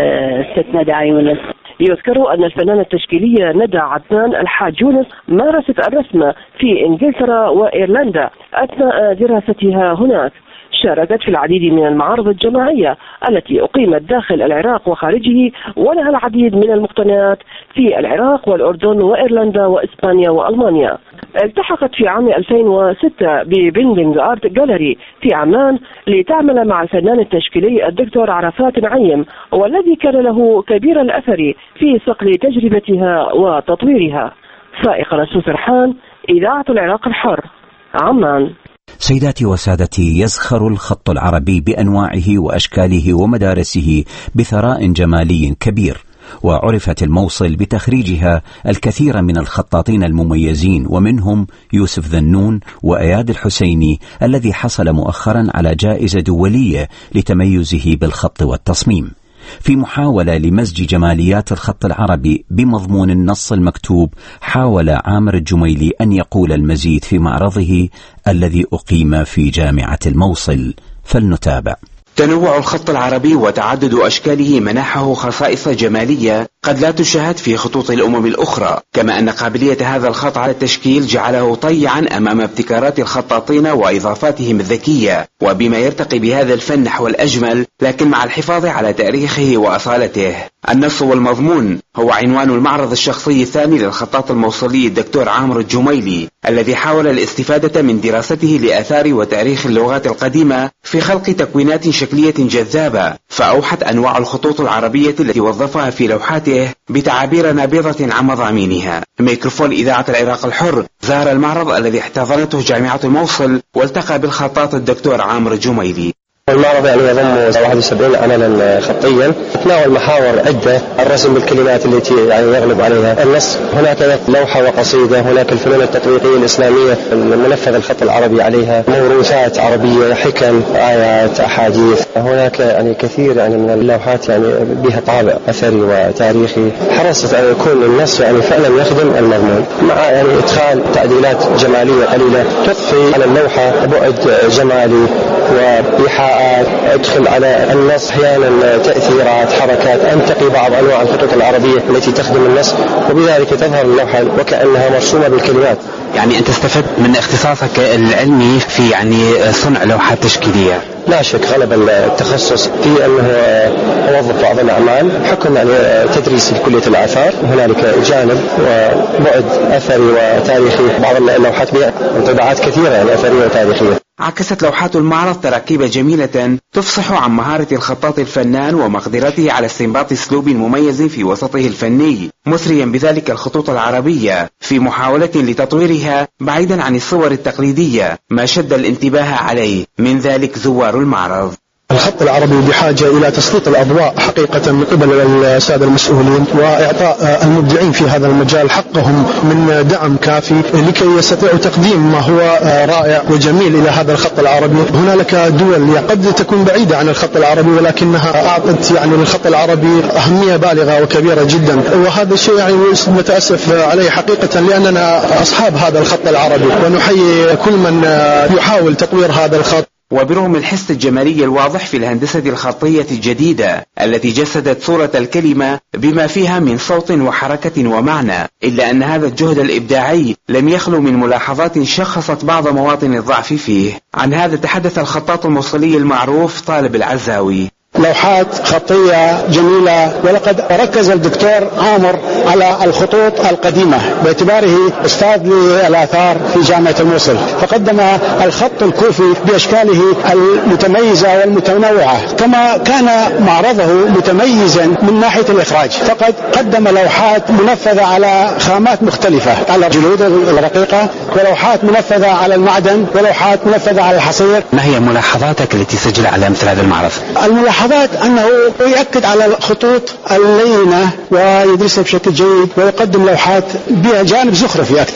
Speaker 19: ست ندى يونس. يذكر أن الفنانة التشكيلية ندى عدنان الحاج يونس مارست الرسم في إنجلترا وإيرلندا أثناء دراستها هناك. شاركت في العديد من المعارض الجماعية التي أقيمت داخل العراق وخارجه، ولها العديد من المقتنيات في العراق والأردن وإيرلندا وإسبانيا وألمانيا. التحقت في عام ألفين وستة ببندنج آرت جاليري في عمان لتعمل مع الفنان التشكيلي الدكتور عرفات نعيم، والذي كان له كبير الأثر في صقل تجربتها وتطويرها. فائقة رسول سرحان، إذاعة العراق الحر، عمان.
Speaker 1: سيداتي وسادتي، يزخر الخط العربي بأنواعه وأشكاله ومدارسه بثراء جمالي كبير، وعرفت الموصل بتخريجها الكثير من الخطاطين المميزين، ومنهم يوسف ذنون وأياد الحسيني الذي حصل مؤخرا على جائزة دولية لتميزه بالخط والتصميم. في محاولة لمزج جماليات الخط العربي بمضمون النص المكتوب، حاول عامر الجميلي أن يقول المزيد في معرضه الذي أقيم في جامعة الموصل، فلنتابع.
Speaker 3: تنوع الخط العربي وتعدد أشكاله منحه خصائص جمالية قد لا تشاهد في خطوط الأمم الأخرى، كما أن قابلية هذا الخط على التشكيل جعله طيعا أمام ابتكارات الخطاطين وإضافاتهم الذكية، وبما يرتقي بهذا الفن نحو الأجمل لكن مع الحفاظ على تاريخه وأصالته. النص والمضمون هو عنوان المعرض الشخصي الثاني للخطاط الموصلي الدكتور عامر الجميلي، الذي حاول الاستفادة من دراسته لآثار وتاريخ اللغات القديمة في خلق تكوينات شكلية جذابة، فأوحت أنواع الخطوط العربية التي وظفها في لوحاته بتعابير نابضة عن مضامينها. ميكروفون إذاعة العراق الحر زار المعرض الذي احتضنته جامعة الموصل والتقى بالخطاط الدكتور عامر الجميلي.
Speaker 22: المعرض يعني يضم واحد وسبعين عملا خطيا، تتناول محاور عدة: الرسم بالكلمات التي يعني يغلب عليها النص، هناك لوحة وقصيدة، هناك الفنون التطبيقية الإسلامية المنفذ الخط العربي عليها، موروثات عربية، حكم، آيات، أحاديث، هناك يعني كثير يعني من اللوحات يعني بها طابع أثري وتاريخي. حرصت أن يكون النص يعني فعلا يخدم المضمون، مع يعني إدخال تعديلات جمالية قليلة تضفي على اللوحة بعد جمالي وإيحاء، ادخل على النص احيانا تاثيرات، حركات، انتقي بعض انواع الخطوط العربيه التي تخدم النص، وبذلك تظهر اللوحه وكانها مرسومه بالكلمات.
Speaker 3: يعني انت استفدت من اختصاصك العلمي في يعني صنع لوحات تشكيليه؟
Speaker 22: لا شك غلب التخصص في انه اوظف بعض الاعمال حكم يعني تدريس كليه الاثار، وهنالك جانب وبعد اثري وتاريخي، بعض اللوحات بها انطباعات كثيره يعني اثريه وتاريخيه.
Speaker 3: عكست لوحات المعرض تراكيب جميلة تفصح عن مهارة الخطاط الفنان ومقدرته على استنباط اسلوب مميز في وسطه الفني، مثريا بذلك الخطوط العربية في محاولة لتطويرها بعيدا عن الصور التقليدية، ما شد الانتباه عليه من ذلك زوار المعرض.
Speaker 23: الخط العربي بحاجة إلى تسليط الأضواء حقيقة من قبل السادة المسؤولين، وإعطاء المبدعين في هذا المجال حقهم من دعم كافي لكي يستطيعوا تقديم ما هو رائع وجميل إلى هذا الخط العربي. هنالك دول قد تكون بعيدة عن الخط العربي ولكنها أعطت يعني للخط العربي أهمية بالغة وكبيرة جدا، وهذا الشيء يعني نتأسف عليه حقيقة لأننا أصحاب هذا الخط العربي، ونحيي كل من يحاول تطوير هذا الخط.
Speaker 3: وبرغم الحس الجمالي الواضح في الهندسة الخطية الجديدة التي جسدت صورة الكلمة بما فيها من صوت وحركة ومعنى، إلا أن هذا الجهد الإبداعي لم يخلو من ملاحظات شخصت بعض مواطن الضعف فيه. عن هذا تحدث الخطاط الموصلي المعروف طالب العزاوي.
Speaker 23: لوحات خطية جميلة، ولقد ركز الدكتور عامر على الخطوط القديمة باعتباره أستاذ للآثار في جامعة الموصل، فقدم الخط الكوفي بأشكاله المتميزة والمتنوعة، كما كان معرضه متميزا من ناحية الإخراج، فقد قدم لوحات منفذة على خامات مختلفة، على الجلود الرقيقة، ولوحات منفذة على المعدن، ولوحات منفذة على الحصير.
Speaker 3: ما هي ملاحظاتك التي سجل على مثل هذا المعرض؟
Speaker 23: الملاحظات أنه يؤكد على الخطوط اللينة ويدرسها بشكل جيد، ويقدم لوحات بها جانب زخرفي أكثر.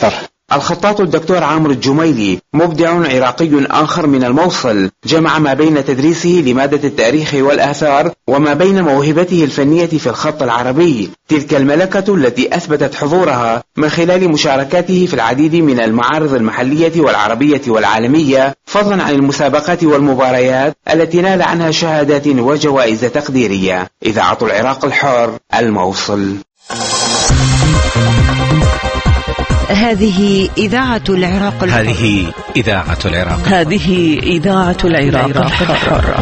Speaker 3: الخطاط الدكتور عامر الجميلي مبدع عراقي آخر من الموصل، جمع ما بين تدريسه لمادة التاريخ والآثار وما بين موهبته الفنية في الخط العربي، تلك الملكة التي أثبتت حضورها من خلال مشاركاته في العديد من المعارض المحلية والعربية والعالمية، فضلا عن المسابقات والمباريات التي نال عنها شهادات وجوائز تقديرية. إذاعة العراق الحر، الموصل.
Speaker 7: هذه إذاعة العراق الحر.
Speaker 1: هذه إذاعة العراق.
Speaker 7: هذه إذاعة العراق الحر.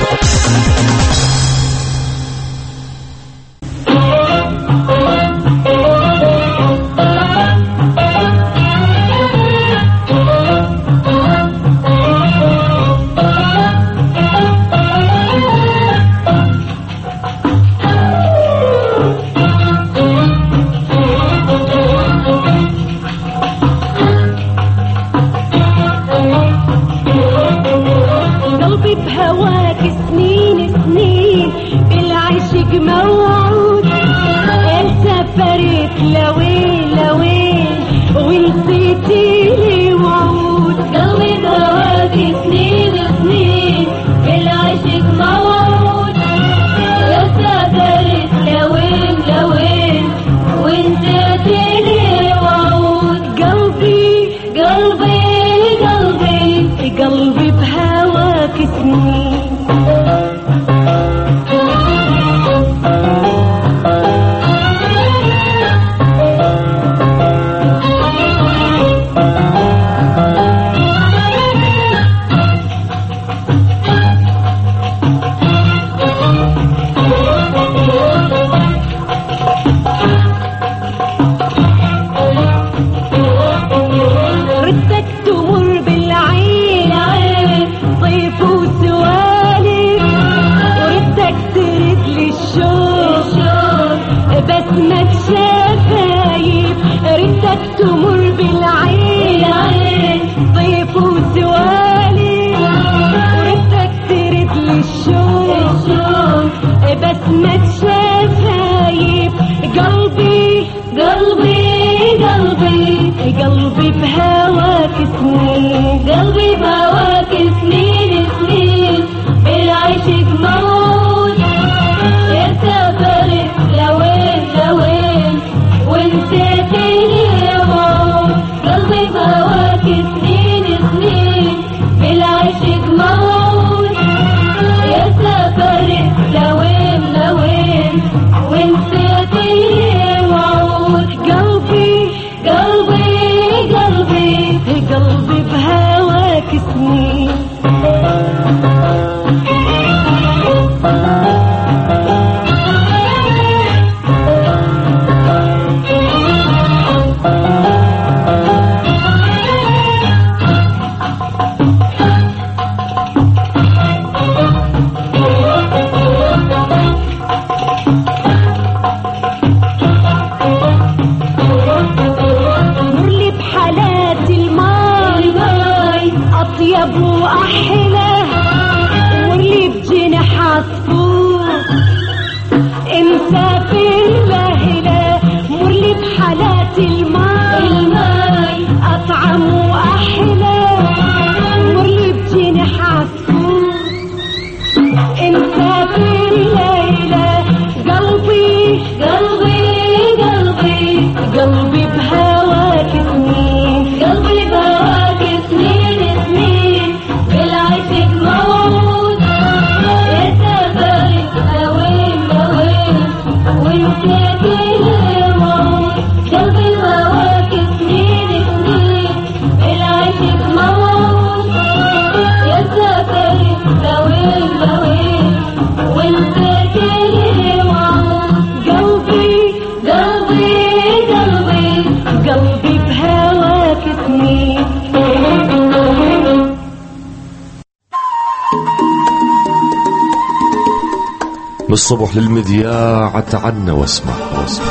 Speaker 18: من الصبح للمذياع تعنا واسمع واسمع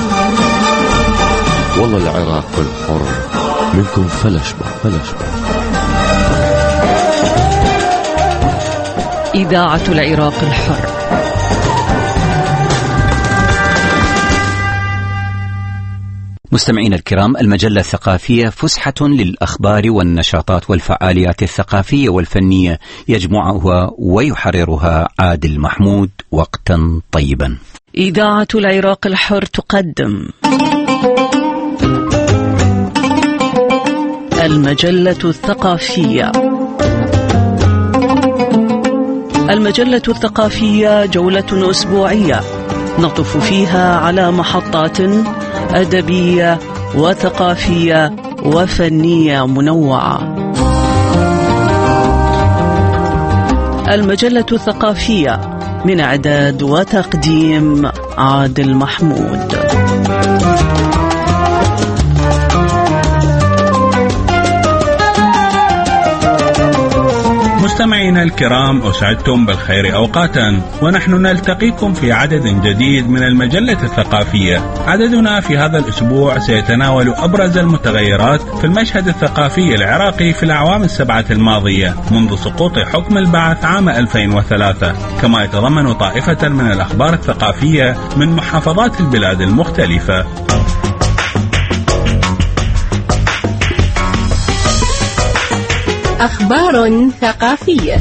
Speaker 18: والله العراق الحر منكم فلشبع فلشبع.
Speaker 7: إذاعة العراق الحر.
Speaker 1: مستمعينا الكرام، المجلة الثقافية فسحة للأخبار والنشاطات والفعاليات الثقافية والفنية، يجمعها ويحررها عادل محمود. وقتا طيبا.
Speaker 7: إذاعة العراق الحر تقدم المجلة الثقافية. المجلة الثقافية جولة أسبوعية نطف فيها على محطات أدبية وثقافية وفنية منوعة. المجلة الثقافية من إعداد وتقديم عادل محمود.
Speaker 4: مستمعينا الكرام، أسعدتم بالخير أوقاتا، ونحن نلتقيكم في عدد جديد من المجلة الثقافية. عددنا في هذا الأسبوع سيتناول أبرز المتغيرات في المشهد الثقافي العراقي في الأعوام السبعة الماضية منذ سقوط حكم البعث عام ألفين وثلاثة، كما يتضمن طائفة من الأخبار الثقافية من محافظات البلاد المختلفة.
Speaker 5: أخبار ثقافية.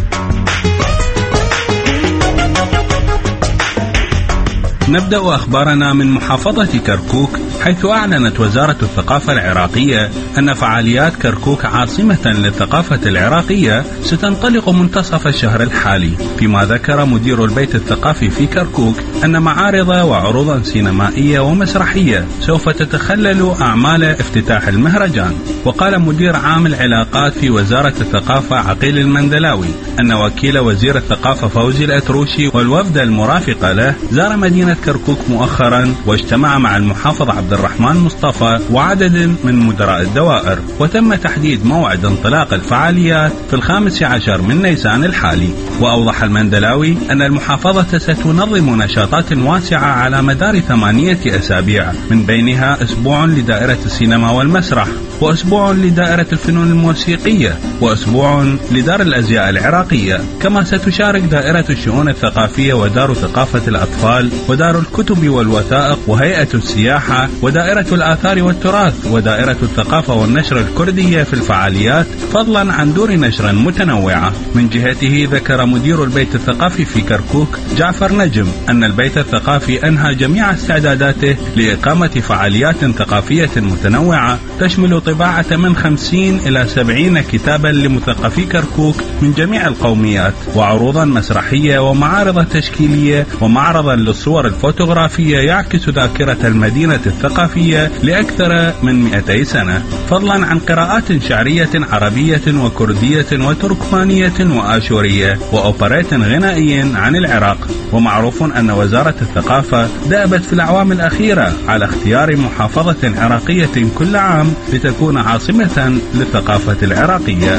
Speaker 4: نبدأ أخبارنا من محافظة كركوك، حيث أعلنت وزارة الثقافة العراقية أن فعاليات كركوك عاصمة للثقافة العراقية ستنطلق منتصف الشهر الحالي. فيما ذكر مدير البيت الثقافي في كركوك أن معارض وعروضا سينمائية ومسرحية سوف تتخلل أعمال افتتاح المهرجان. وقال مدير عام العلاقات في وزارة الثقافة عقيل المندلاوي أن وكيل وزير الثقافة فوزي الأتروشي والوفد المرافق له زار مدينة كركوك مؤخرا، واجتمع مع المحافظ عبد الرحمن مصطفى وعدد من مدراء الدوائر، وتم تحديد موعد انطلاق الفعاليات في الخامس عشر من نيسان الحالي. وأوضح المندلاوي أن المحافظة ستنظم نشاطات واسعة على مدار ثمانية أسابيع، من بينها أسبوع لدائرة السينما والمسرح، وأسبوع لدائرة الفنون الموسيقية، وأسبوع لدار الأزياء العراقية. كما ستشارك دائرة الشؤون الثقافية ودار ثقافة الأطفال ودار الكتب والوثائق وهيئة السياحة ودائرة الآثار والتراث ودائرة الثقافة والنشر الكردية في الفعاليات، فضلا عن دور نشر متنوعة. من جهته ذكر مدير البيت الثقافي في كركوك جعفر نجم أن البيت الثقافي أنهى جميع استعداداته لإقامة فعاليات ثقافية متنوعة تشمل طباعة من خمسين إلى سبعين كتابا لمثقفي كركوك من جميع القوميات، وعروضا مسرحية ومعارض تشكيلية، ومعرضا للصور الفوتوغرافية يعكس ذاكرة المدينة الثقافية لأكثر من مئتي سنة، فضلا عن قراءات شعرية عربية وكردية وتركمانية وآشورية وأوبريت غنائي عن العراق. ومعروف أن وزارة الثقافة دأبت في الأعوام الأخيرة على اختيار محافظة عراقية كل عام لتكون عاصمة للثقافة العراقية.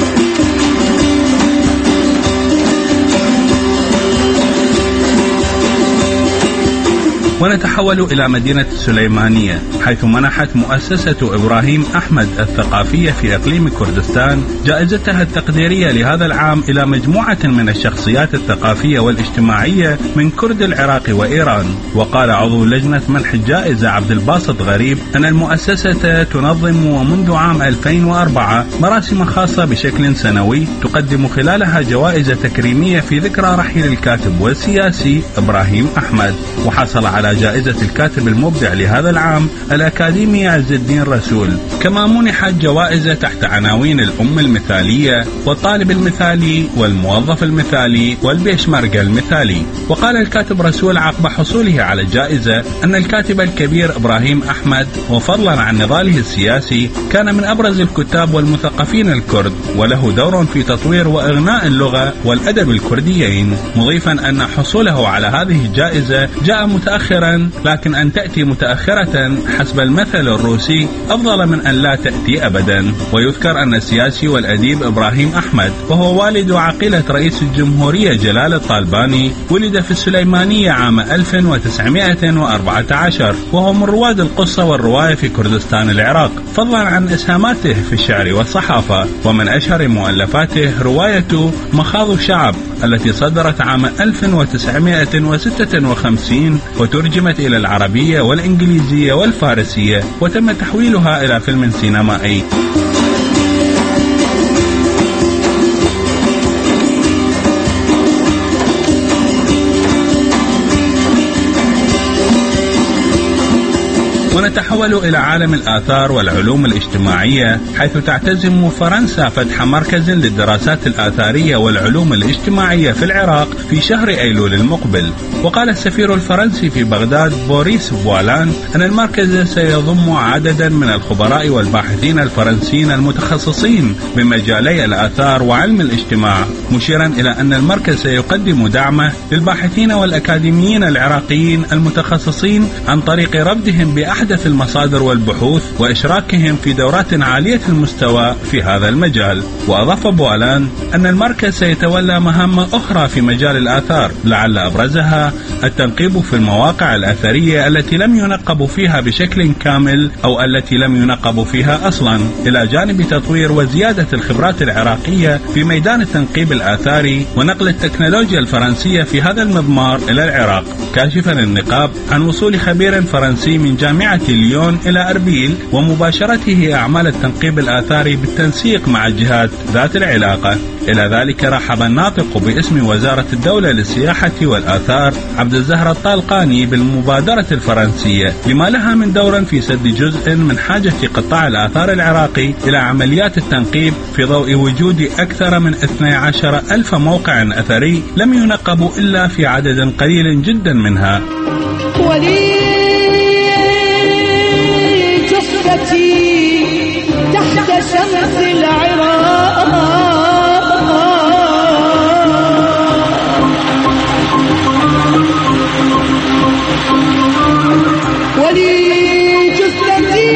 Speaker 4: ونتحول إلى مدينة السليمانية، حيث منحت مؤسسة إبراهيم أحمد الثقافية في إقليم كردستان جائزتها التقديرية لهذا العام إلى مجموعة من الشخصيات الثقافية والاجتماعية من كرد العراق وإيران. وقال عضو لجنة منح الجائزة عبد الباسط غريب أن المؤسسة تنظم ومنذ عام ألفين وأربعة مراسم خاصة بشكل سنوي تقدم خلالها جوائز تكريمية في ذكرى رحيل الكاتب والسياسي إبراهيم أحمد. وحصل على جائزة الكاتب المبدع لهذا العام الأكاديمي عز الدين رسول. كما منحت جوائز تحت عناوين الأم المثالية والطالب المثالي والموظف المثالي والبيشمركة المثالي. وقال الكاتب رسول عقب حصوله على الجائزة أن الكاتب الكبير إبراهيم أحمد، وفضلا عن نضاله السياسي، كان من أبرز الكتاب والمثقفين الكرد، وله دور في تطوير وإغناء اللغة والأدب الكرديين، مضيفا أن حصوله على هذه الجائزة جاء متأخرا، لكن أن تأتي متأخرة حسب المثل الروسي أفضل من أن لا تأتي أبدا. ويذكر أن السياسي والأديب إبراهيم أحمد، وهو والد عقيلة رئيس الجمهورية جلال الطالباني، ولد في السليمانية عام ألف وتسعمائة وأربعة عشر، وهو من رواد القصة والرواية في كردستان العراق، فضلا عن إسهاماته في الشعر والصحافة. ومن أشهر مؤلفاته رواية مخاض الشعب التي صدرت عام ألف وتسعمائة وستة وخمسين وترجم ترجمت إلى العربية والإنجليزية والفارسية وتم تحويلها إلى فيلم سينمائي. ونتحول إلى عالم الآثار والعلوم الاجتماعية، حيث تعتزم فرنسا فتح مركز للدراسات الآثارية والعلوم الاجتماعية في العراق في شهر أيلول المقبل. وقال السفير الفرنسي في بغداد بوريس بوالان أن المركز سيضم عددا من الخبراء والباحثين الفرنسيين المتخصصين بمجالي الآثار وعلم الاجتماع، مشيرا إلى أن المركز سيقدم دعمه للباحثين والأكاديميين العراقيين المتخصصين عن طريق ربطهم بأحدث المصادر والبحوث وإشراكهم في دورات عالية المستوى في هذا المجال. وأضاف بوالان أن المركز سيتولى مهام أخرى في مجال الآثار، لعل أبرزها التنقيب في المواقع الأثرية التي لم ينقب فيها بشكل كامل أو التي لم ينقب فيها أصلا، إلى جانب تطوير وزيادة الخبرات العراقية في ميدان التنقيب الآثاري ونقل التكنولوجيا الفرنسية في هذا المضمار إلى العراق، كاشفا النقاب عن وصول خبير فرنسي من جامعة ليون إلى أربيل ومباشرته أعمال التنقيب الآثاري بالتنسيق مع الجهات ذات العلاقة. إلى ذلك رحب الناطق باسم وزارة الدولة للسياحة والآثار عبد الزهر الطالقاني بالمبادرة الفرنسية لما لها من دور في سد جزء من حاجة قطاع الآثار العراقي إلى عمليات التنقيب في ضوء وجود أكثر من اثني عشر ألف موقع أثري لم ينقبوا إلا في عدد قليل جدا منها.
Speaker 2: ولي جثتي تحت شمس العراق ولي جثتي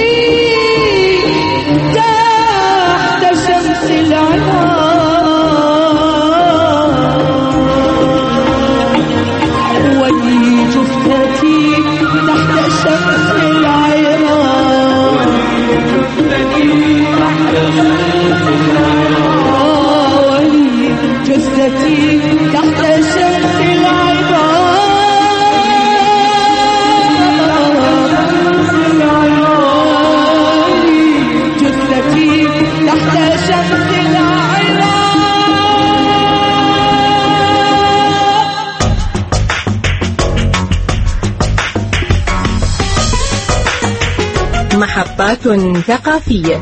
Speaker 2: تحت شمس العراق ولي جثتي تحت شمس العراق ولي جثتي تحت شمس العراق
Speaker 5: محطات ثقافية.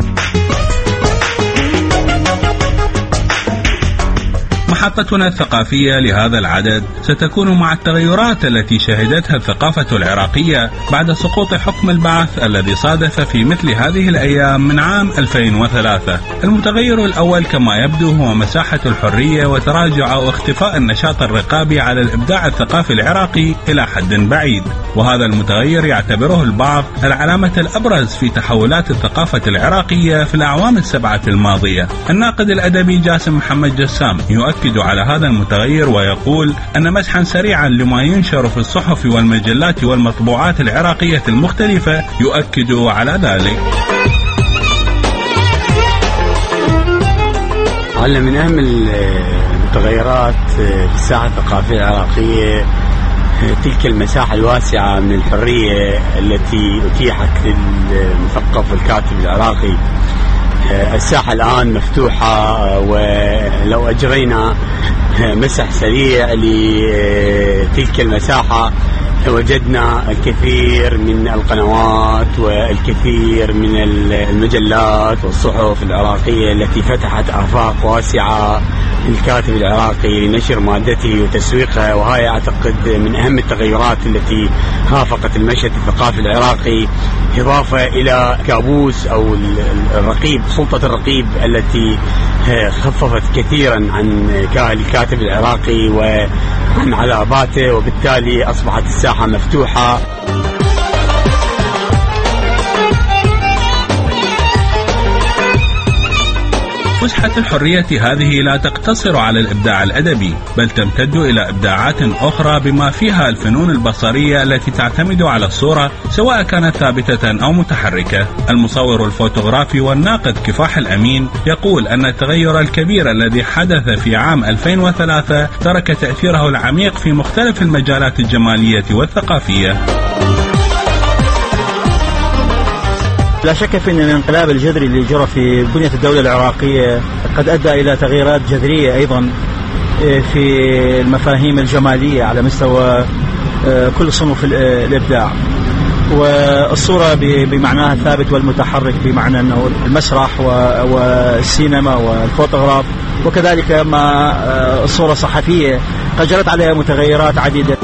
Speaker 4: محطتنا الثقافية لهذا العدد ستكون مع التغيرات التي شهدتها الثقافة العراقية بعد سقوط حكم البعث الذي صادف في مثل هذه الأيام من عام ألفين وثلاثة. المتغير الأول كما يبدو هو مساحة الحرية وتراجع أو اختفاء النشاط الرقابي على الإبداع الثقافي العراقي إلى حد بعيد، وهذا المتغير يعتبره البعض العلامة الأبرز في تحولات الثقافة العراقية في الأعوام السبعة الماضية. الناقد الأدبي جاسم محمد جسام يؤكد على هذا المتغير ويقول أن مسحا سريعا لما ينشر في الصحف والمجلات والمطبوعات العراقية المختلفة يؤكد على ذلك.
Speaker 6: على من أهم المتغيرات في الساحة الثقافية العراقية تلك المساحة الواسعة من الحرية التي أتيحت للمثقف والكاتب العراقي. الساحة الآن مفتوحة، ولو أجرينا مسح سريع لتلك المساحة وجدنا الكثير من القنوات والكثير من المجلات والصحف العراقية التي فتحت آفاق واسعة للكاتب العراقي لنشر مادته وتسويقها، وهي أعتقد من أهم التغيرات التي خافقت المشهد الثقافي العراقي، إضافة إلى كابوس أو الرقيب، سلطة الرقيب التي خففت كثيرا عن الكاتب العراقي وعن عذاباته، وبالتالي أصبحت الساحة مفتوحة.
Speaker 4: فسحة الحرية هذه لا تقتصر على الإبداع الأدبي، بل تمتد إلى إبداعات أخرى بما فيها الفنون البصرية التي تعتمد على الصورة سواء كانت ثابتة أو متحركة. المصور الفوتوغرافي والناقد كفاح الأمين يقول أن التغير الكبير الذي حدث في عام ألفين وثلاثة ترك تأثيره العميق في مختلف المجالات الجمالية والثقافية.
Speaker 8: لا شك في أن الانقلاب الجذري اللي جرى في بنية الدولة العراقية قد أدى إلى تغييرات جذرية أيضا في المفاهيم الجمالية على مستوى كل صنوف الإبداع، والصورة بمعناها الثابت والمتحرك بمعنى أنه المسرح والسينما والفوتوغراف، وكذلك ما الصورة الصحفية قد جرت عليها متغيرات عديدة.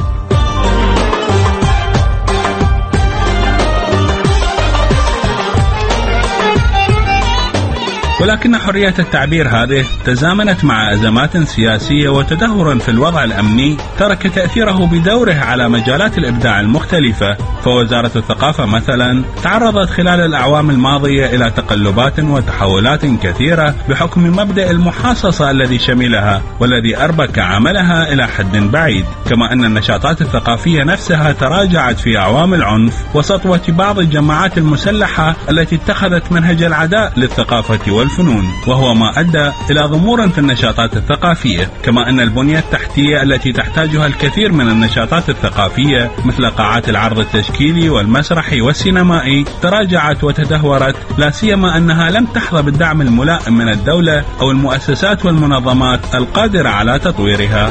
Speaker 4: ولكن حرية التعبير هذه تزامنت مع أزمات سياسية وتدهور في الوضع الأمني ترك تأثيره بدوره على مجالات الإبداع المختلفة. فوزارة الثقافة مثلا تعرضت خلال الأعوام الماضية إلى تقلبات وتحولات كثيرة بحكم مبدأ المحاصصة الذي شملها والذي أربك عملها إلى حد بعيد، كما أن النشاطات الثقافية نفسها تراجعت في أعوام العنف وسطوة بعض الجماعات المسلحة التي اتخذت منهج العداء للثقافة والفنون، وهو ما أدى إلى ضمور في النشاطات الثقافية. كما أن البنية التحتية التي تحتاجها الكثير من النشاطات الثقافية مثل قاعات العرض التشكيلي والمسرحي والسينمائي تراجعت وتدهورت، لا سيما أنها لم تحظى بالدعم الملائم من الدولة أو المؤسسات والمنظمات القادرة على تطويرها.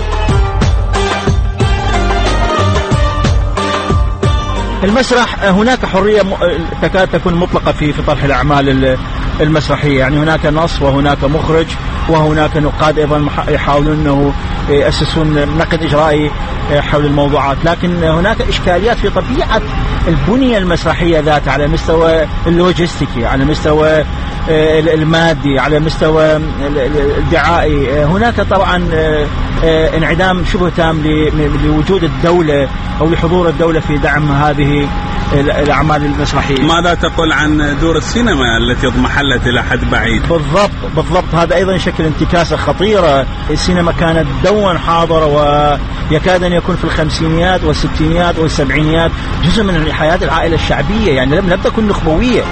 Speaker 8: المسرح هناك حرية تكاد تكون مطلقة في في طرح الأعمال المسرحية، يعني هناك نص وهناك مخرج وهناك نقاد أيضا يحاولون أنه يأسسون نقد إجرائي حول الموضوعات، لكن هناك إشكاليات في طبيعة البنية المسرحية ذات على مستوى اللوجستيكي، على مستوى المادي، على مستوى الدعائي. هناك طبعا انعدام شبه تام لوجود الدولة أو لحضور الدولة في دعم هذه الأعمال المسرحية.
Speaker 4: ماذا تقول عن دور السينما التي اضمحلت إلى حد بعيد؟
Speaker 8: بالضبط بالضبط هذا أيضا يشكل انتكاسة خطيرة. السينما كانت دوما حاضرة ويكاد أن يكون في الخمسينيات والستينيات والسبعينيات جزء من حياة العائلة الشعبية، يعني لم تكن نخبوية.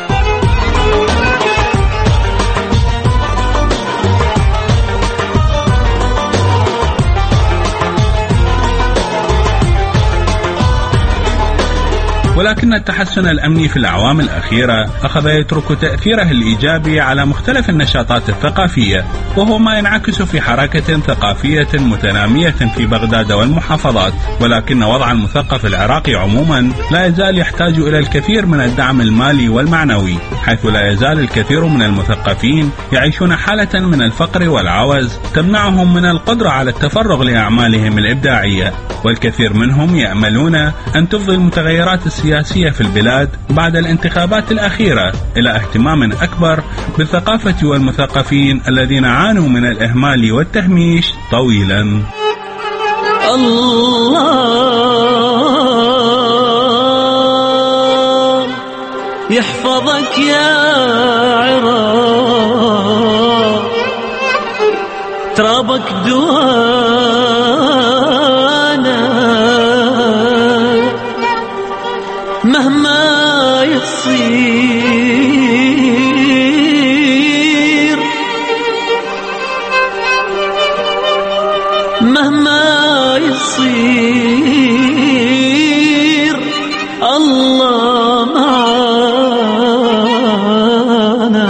Speaker 4: ولكن التحسن الأمني في الأعوام الأخيرة أخذ يترك تأثيره الإيجابي على مختلف النشاطات الثقافية، وهو ما ينعكس في حركة ثقافية متنامية في بغداد والمحافظات. ولكن وضع المثقف العراقي عموما لا يزال يحتاج إلى الكثير من الدعم المالي والمعنوي، حيث لا يزال الكثير من المثقفين يعيشون حالة من الفقر والعوز تمنعهم من القدرة على التفرغ لأعمالهم الإبداعية، والكثير منهم يأملون أن تفضي المتغيرات السياسية في البلاد بعد الانتخابات الأخيرة إلى اهتمام أكبر بالثقافة والمثقفين الذين عانوا من الإهمال والتهميش طويلا.
Speaker 2: الله يحفظك يا عراق، ترابك دوانا مهما يصير، مهما يصير الله معانا.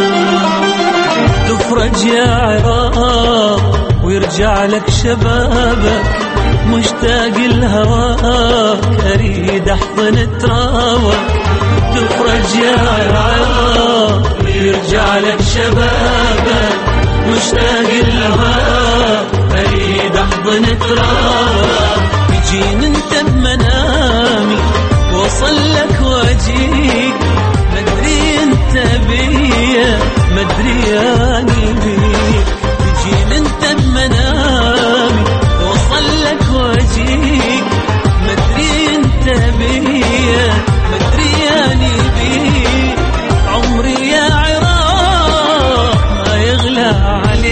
Speaker 2: تفرج يا عراق ويرجع لك شبابك، مشتاق لهواك أريد أحضن ترابك. تفرج يا عراق ويرجع لك شبابك، مشتاق لهواك أريد أحضن ترابك. يجين انت بمنامي وصل لك واجيك، مدري انت بيا مدري اني بيك. يجين انت بمنامي وصل لك واجيك، مدري انت بيا مدري اني بيك. عمري يا عراق ما يغلى عليك.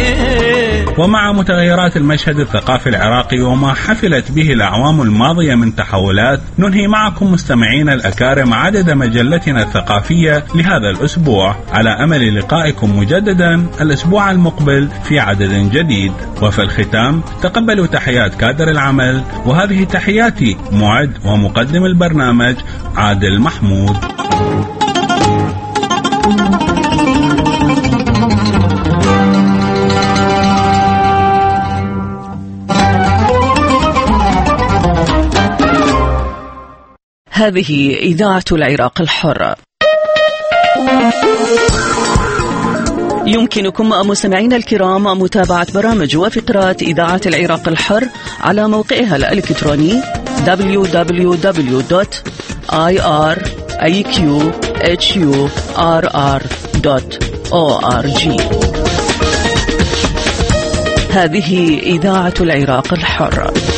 Speaker 4: ومع متغيرات المشهد الثقافي العراقي وما حفلت به الأعوام الماضية من تحولات، ننهي معكم مستمعين الأكارم عدد مجلتنا الثقافية لهذا الأسبوع، على أمل لقائكم مجددا الأسبوع المقبل في عدد جديد. وفي الختام تقبلوا تحيات كادر العمل، وهذه تحياتي معد ومقدم البرنامج عادل محمود.
Speaker 7: هذه إذاعة العراق الحر. يمكنكم مستمعينا الكرام متابعة برامج وفقرات إذاعة العراق الحر على موقعها الإلكتروني دبليو دبليو دبليو دوت آي آر إيه كيو إتش يو آر آر دوت أو آر جي. هذه إذاعة العراق الحر.